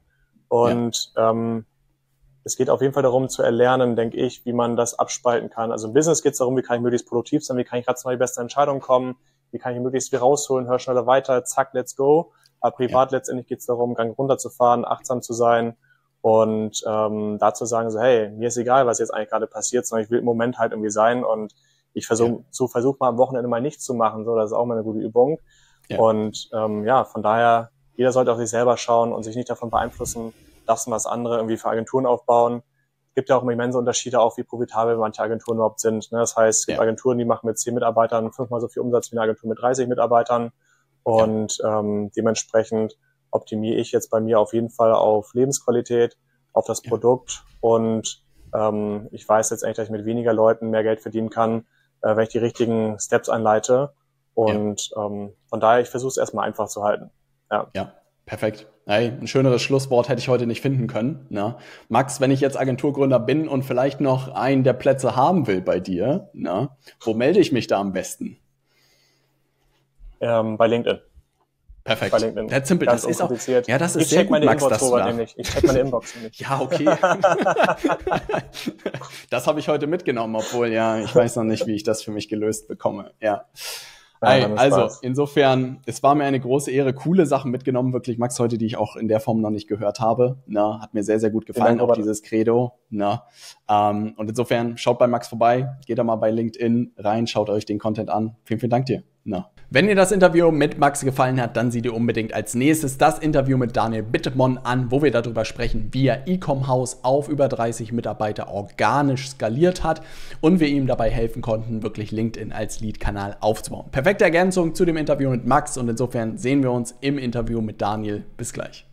Und ja. ähm, es geht auf jeden Fall darum zu erlernen, denke ich, wie man das abspalten kann. Also im Business geht es darum, wie kann ich möglichst produktiv sein, wie kann ich rational die beste Entscheidung kommen, wie kann ich möglichst viel rausholen, hör schneller weiter, zack, let's go. Aber privat ja. letztendlich geht es darum, Gang runterzufahren, achtsam zu sein. Und ähm, dazu sagen so, hey, mir ist egal, was jetzt eigentlich gerade passiert, sondern ich will im Moment halt irgendwie sein und ich versuche ja. so versuche mal am Wochenende mal nichts zu machen, so, das ist auch mal eine gute Übung. Ja. Und ähm, ja, von daher, jeder sollte auf sich selber schauen und sich nicht davon beeinflussen lassen, was andere irgendwie für Agenturen aufbauen. Es gibt ja auch immer immense Unterschiede, auch wie profitabel manche Agenturen überhaupt sind. Ne? Das heißt, es gibt ja. Agenturen, die machen mit zehn Mitarbeitern fünfmal so viel Umsatz wie eine Agentur mit dreißig Mitarbeitern und ja. ähm, dementsprechend optimiere ich jetzt bei mir auf jeden Fall auf Lebensqualität, auf das ja. Produkt und ähm, ich weiß jetzt eigentlich, dass ich mit weniger Leuten mehr Geld verdienen kann, äh, wenn ich die richtigen Steps einleite und ja. ähm, von daher, ich versuche es erstmal einfach zu halten. Ja, ja perfekt. Hey, ein schöneres Schlusswort hätte ich heute nicht finden können. Ne? Max, wenn ich jetzt Agenturgründer bin und vielleicht noch einen der Plätze haben will bei dir, ne? Wo melde ich mich da am besten? Ähm, bei LinkedIn. Perfekt. Bei LinkedIn. That's simple. Das ist auch, ja, das ist ich sehr check gut, meine Max, Inbox, dass du Robert, da. nämlich. Ich check meine Inbox nämlich. Ja, okay. Das habe ich heute mitgenommen, obwohl, ja, ich weiß noch nicht, wie ich das für mich gelöst bekomme. Ja. Hey, also, insofern, es war mir eine große Ehre, coole Sachen mitgenommen, wirklich, Max, heute, die ich auch in der Form noch nicht gehört habe. Na, hat mir sehr, sehr gut gefallen, auch dieses Credo. Na, ähm, und insofern, schaut bei Max vorbei, geht da mal bei LinkedIn rein, schaut euch den Content an. Vielen, vielen Dank dir. Na. Wenn dir das Interview mit Max gefallen hat, dann sieh dir unbedingt als nächstes das Interview mit Daniel Bittmann an, wo wir darüber sprechen, wie er E-Com-Haus auf über dreißig Mitarbeiter organisch skaliert hat und wir ihm dabei helfen konnten, wirklich LinkedIn als Lead-Kanal aufzubauen. Perfekte Ergänzung zu dem Interview mit Max und insofern sehen wir uns im Interview mit Daniel. Bis gleich.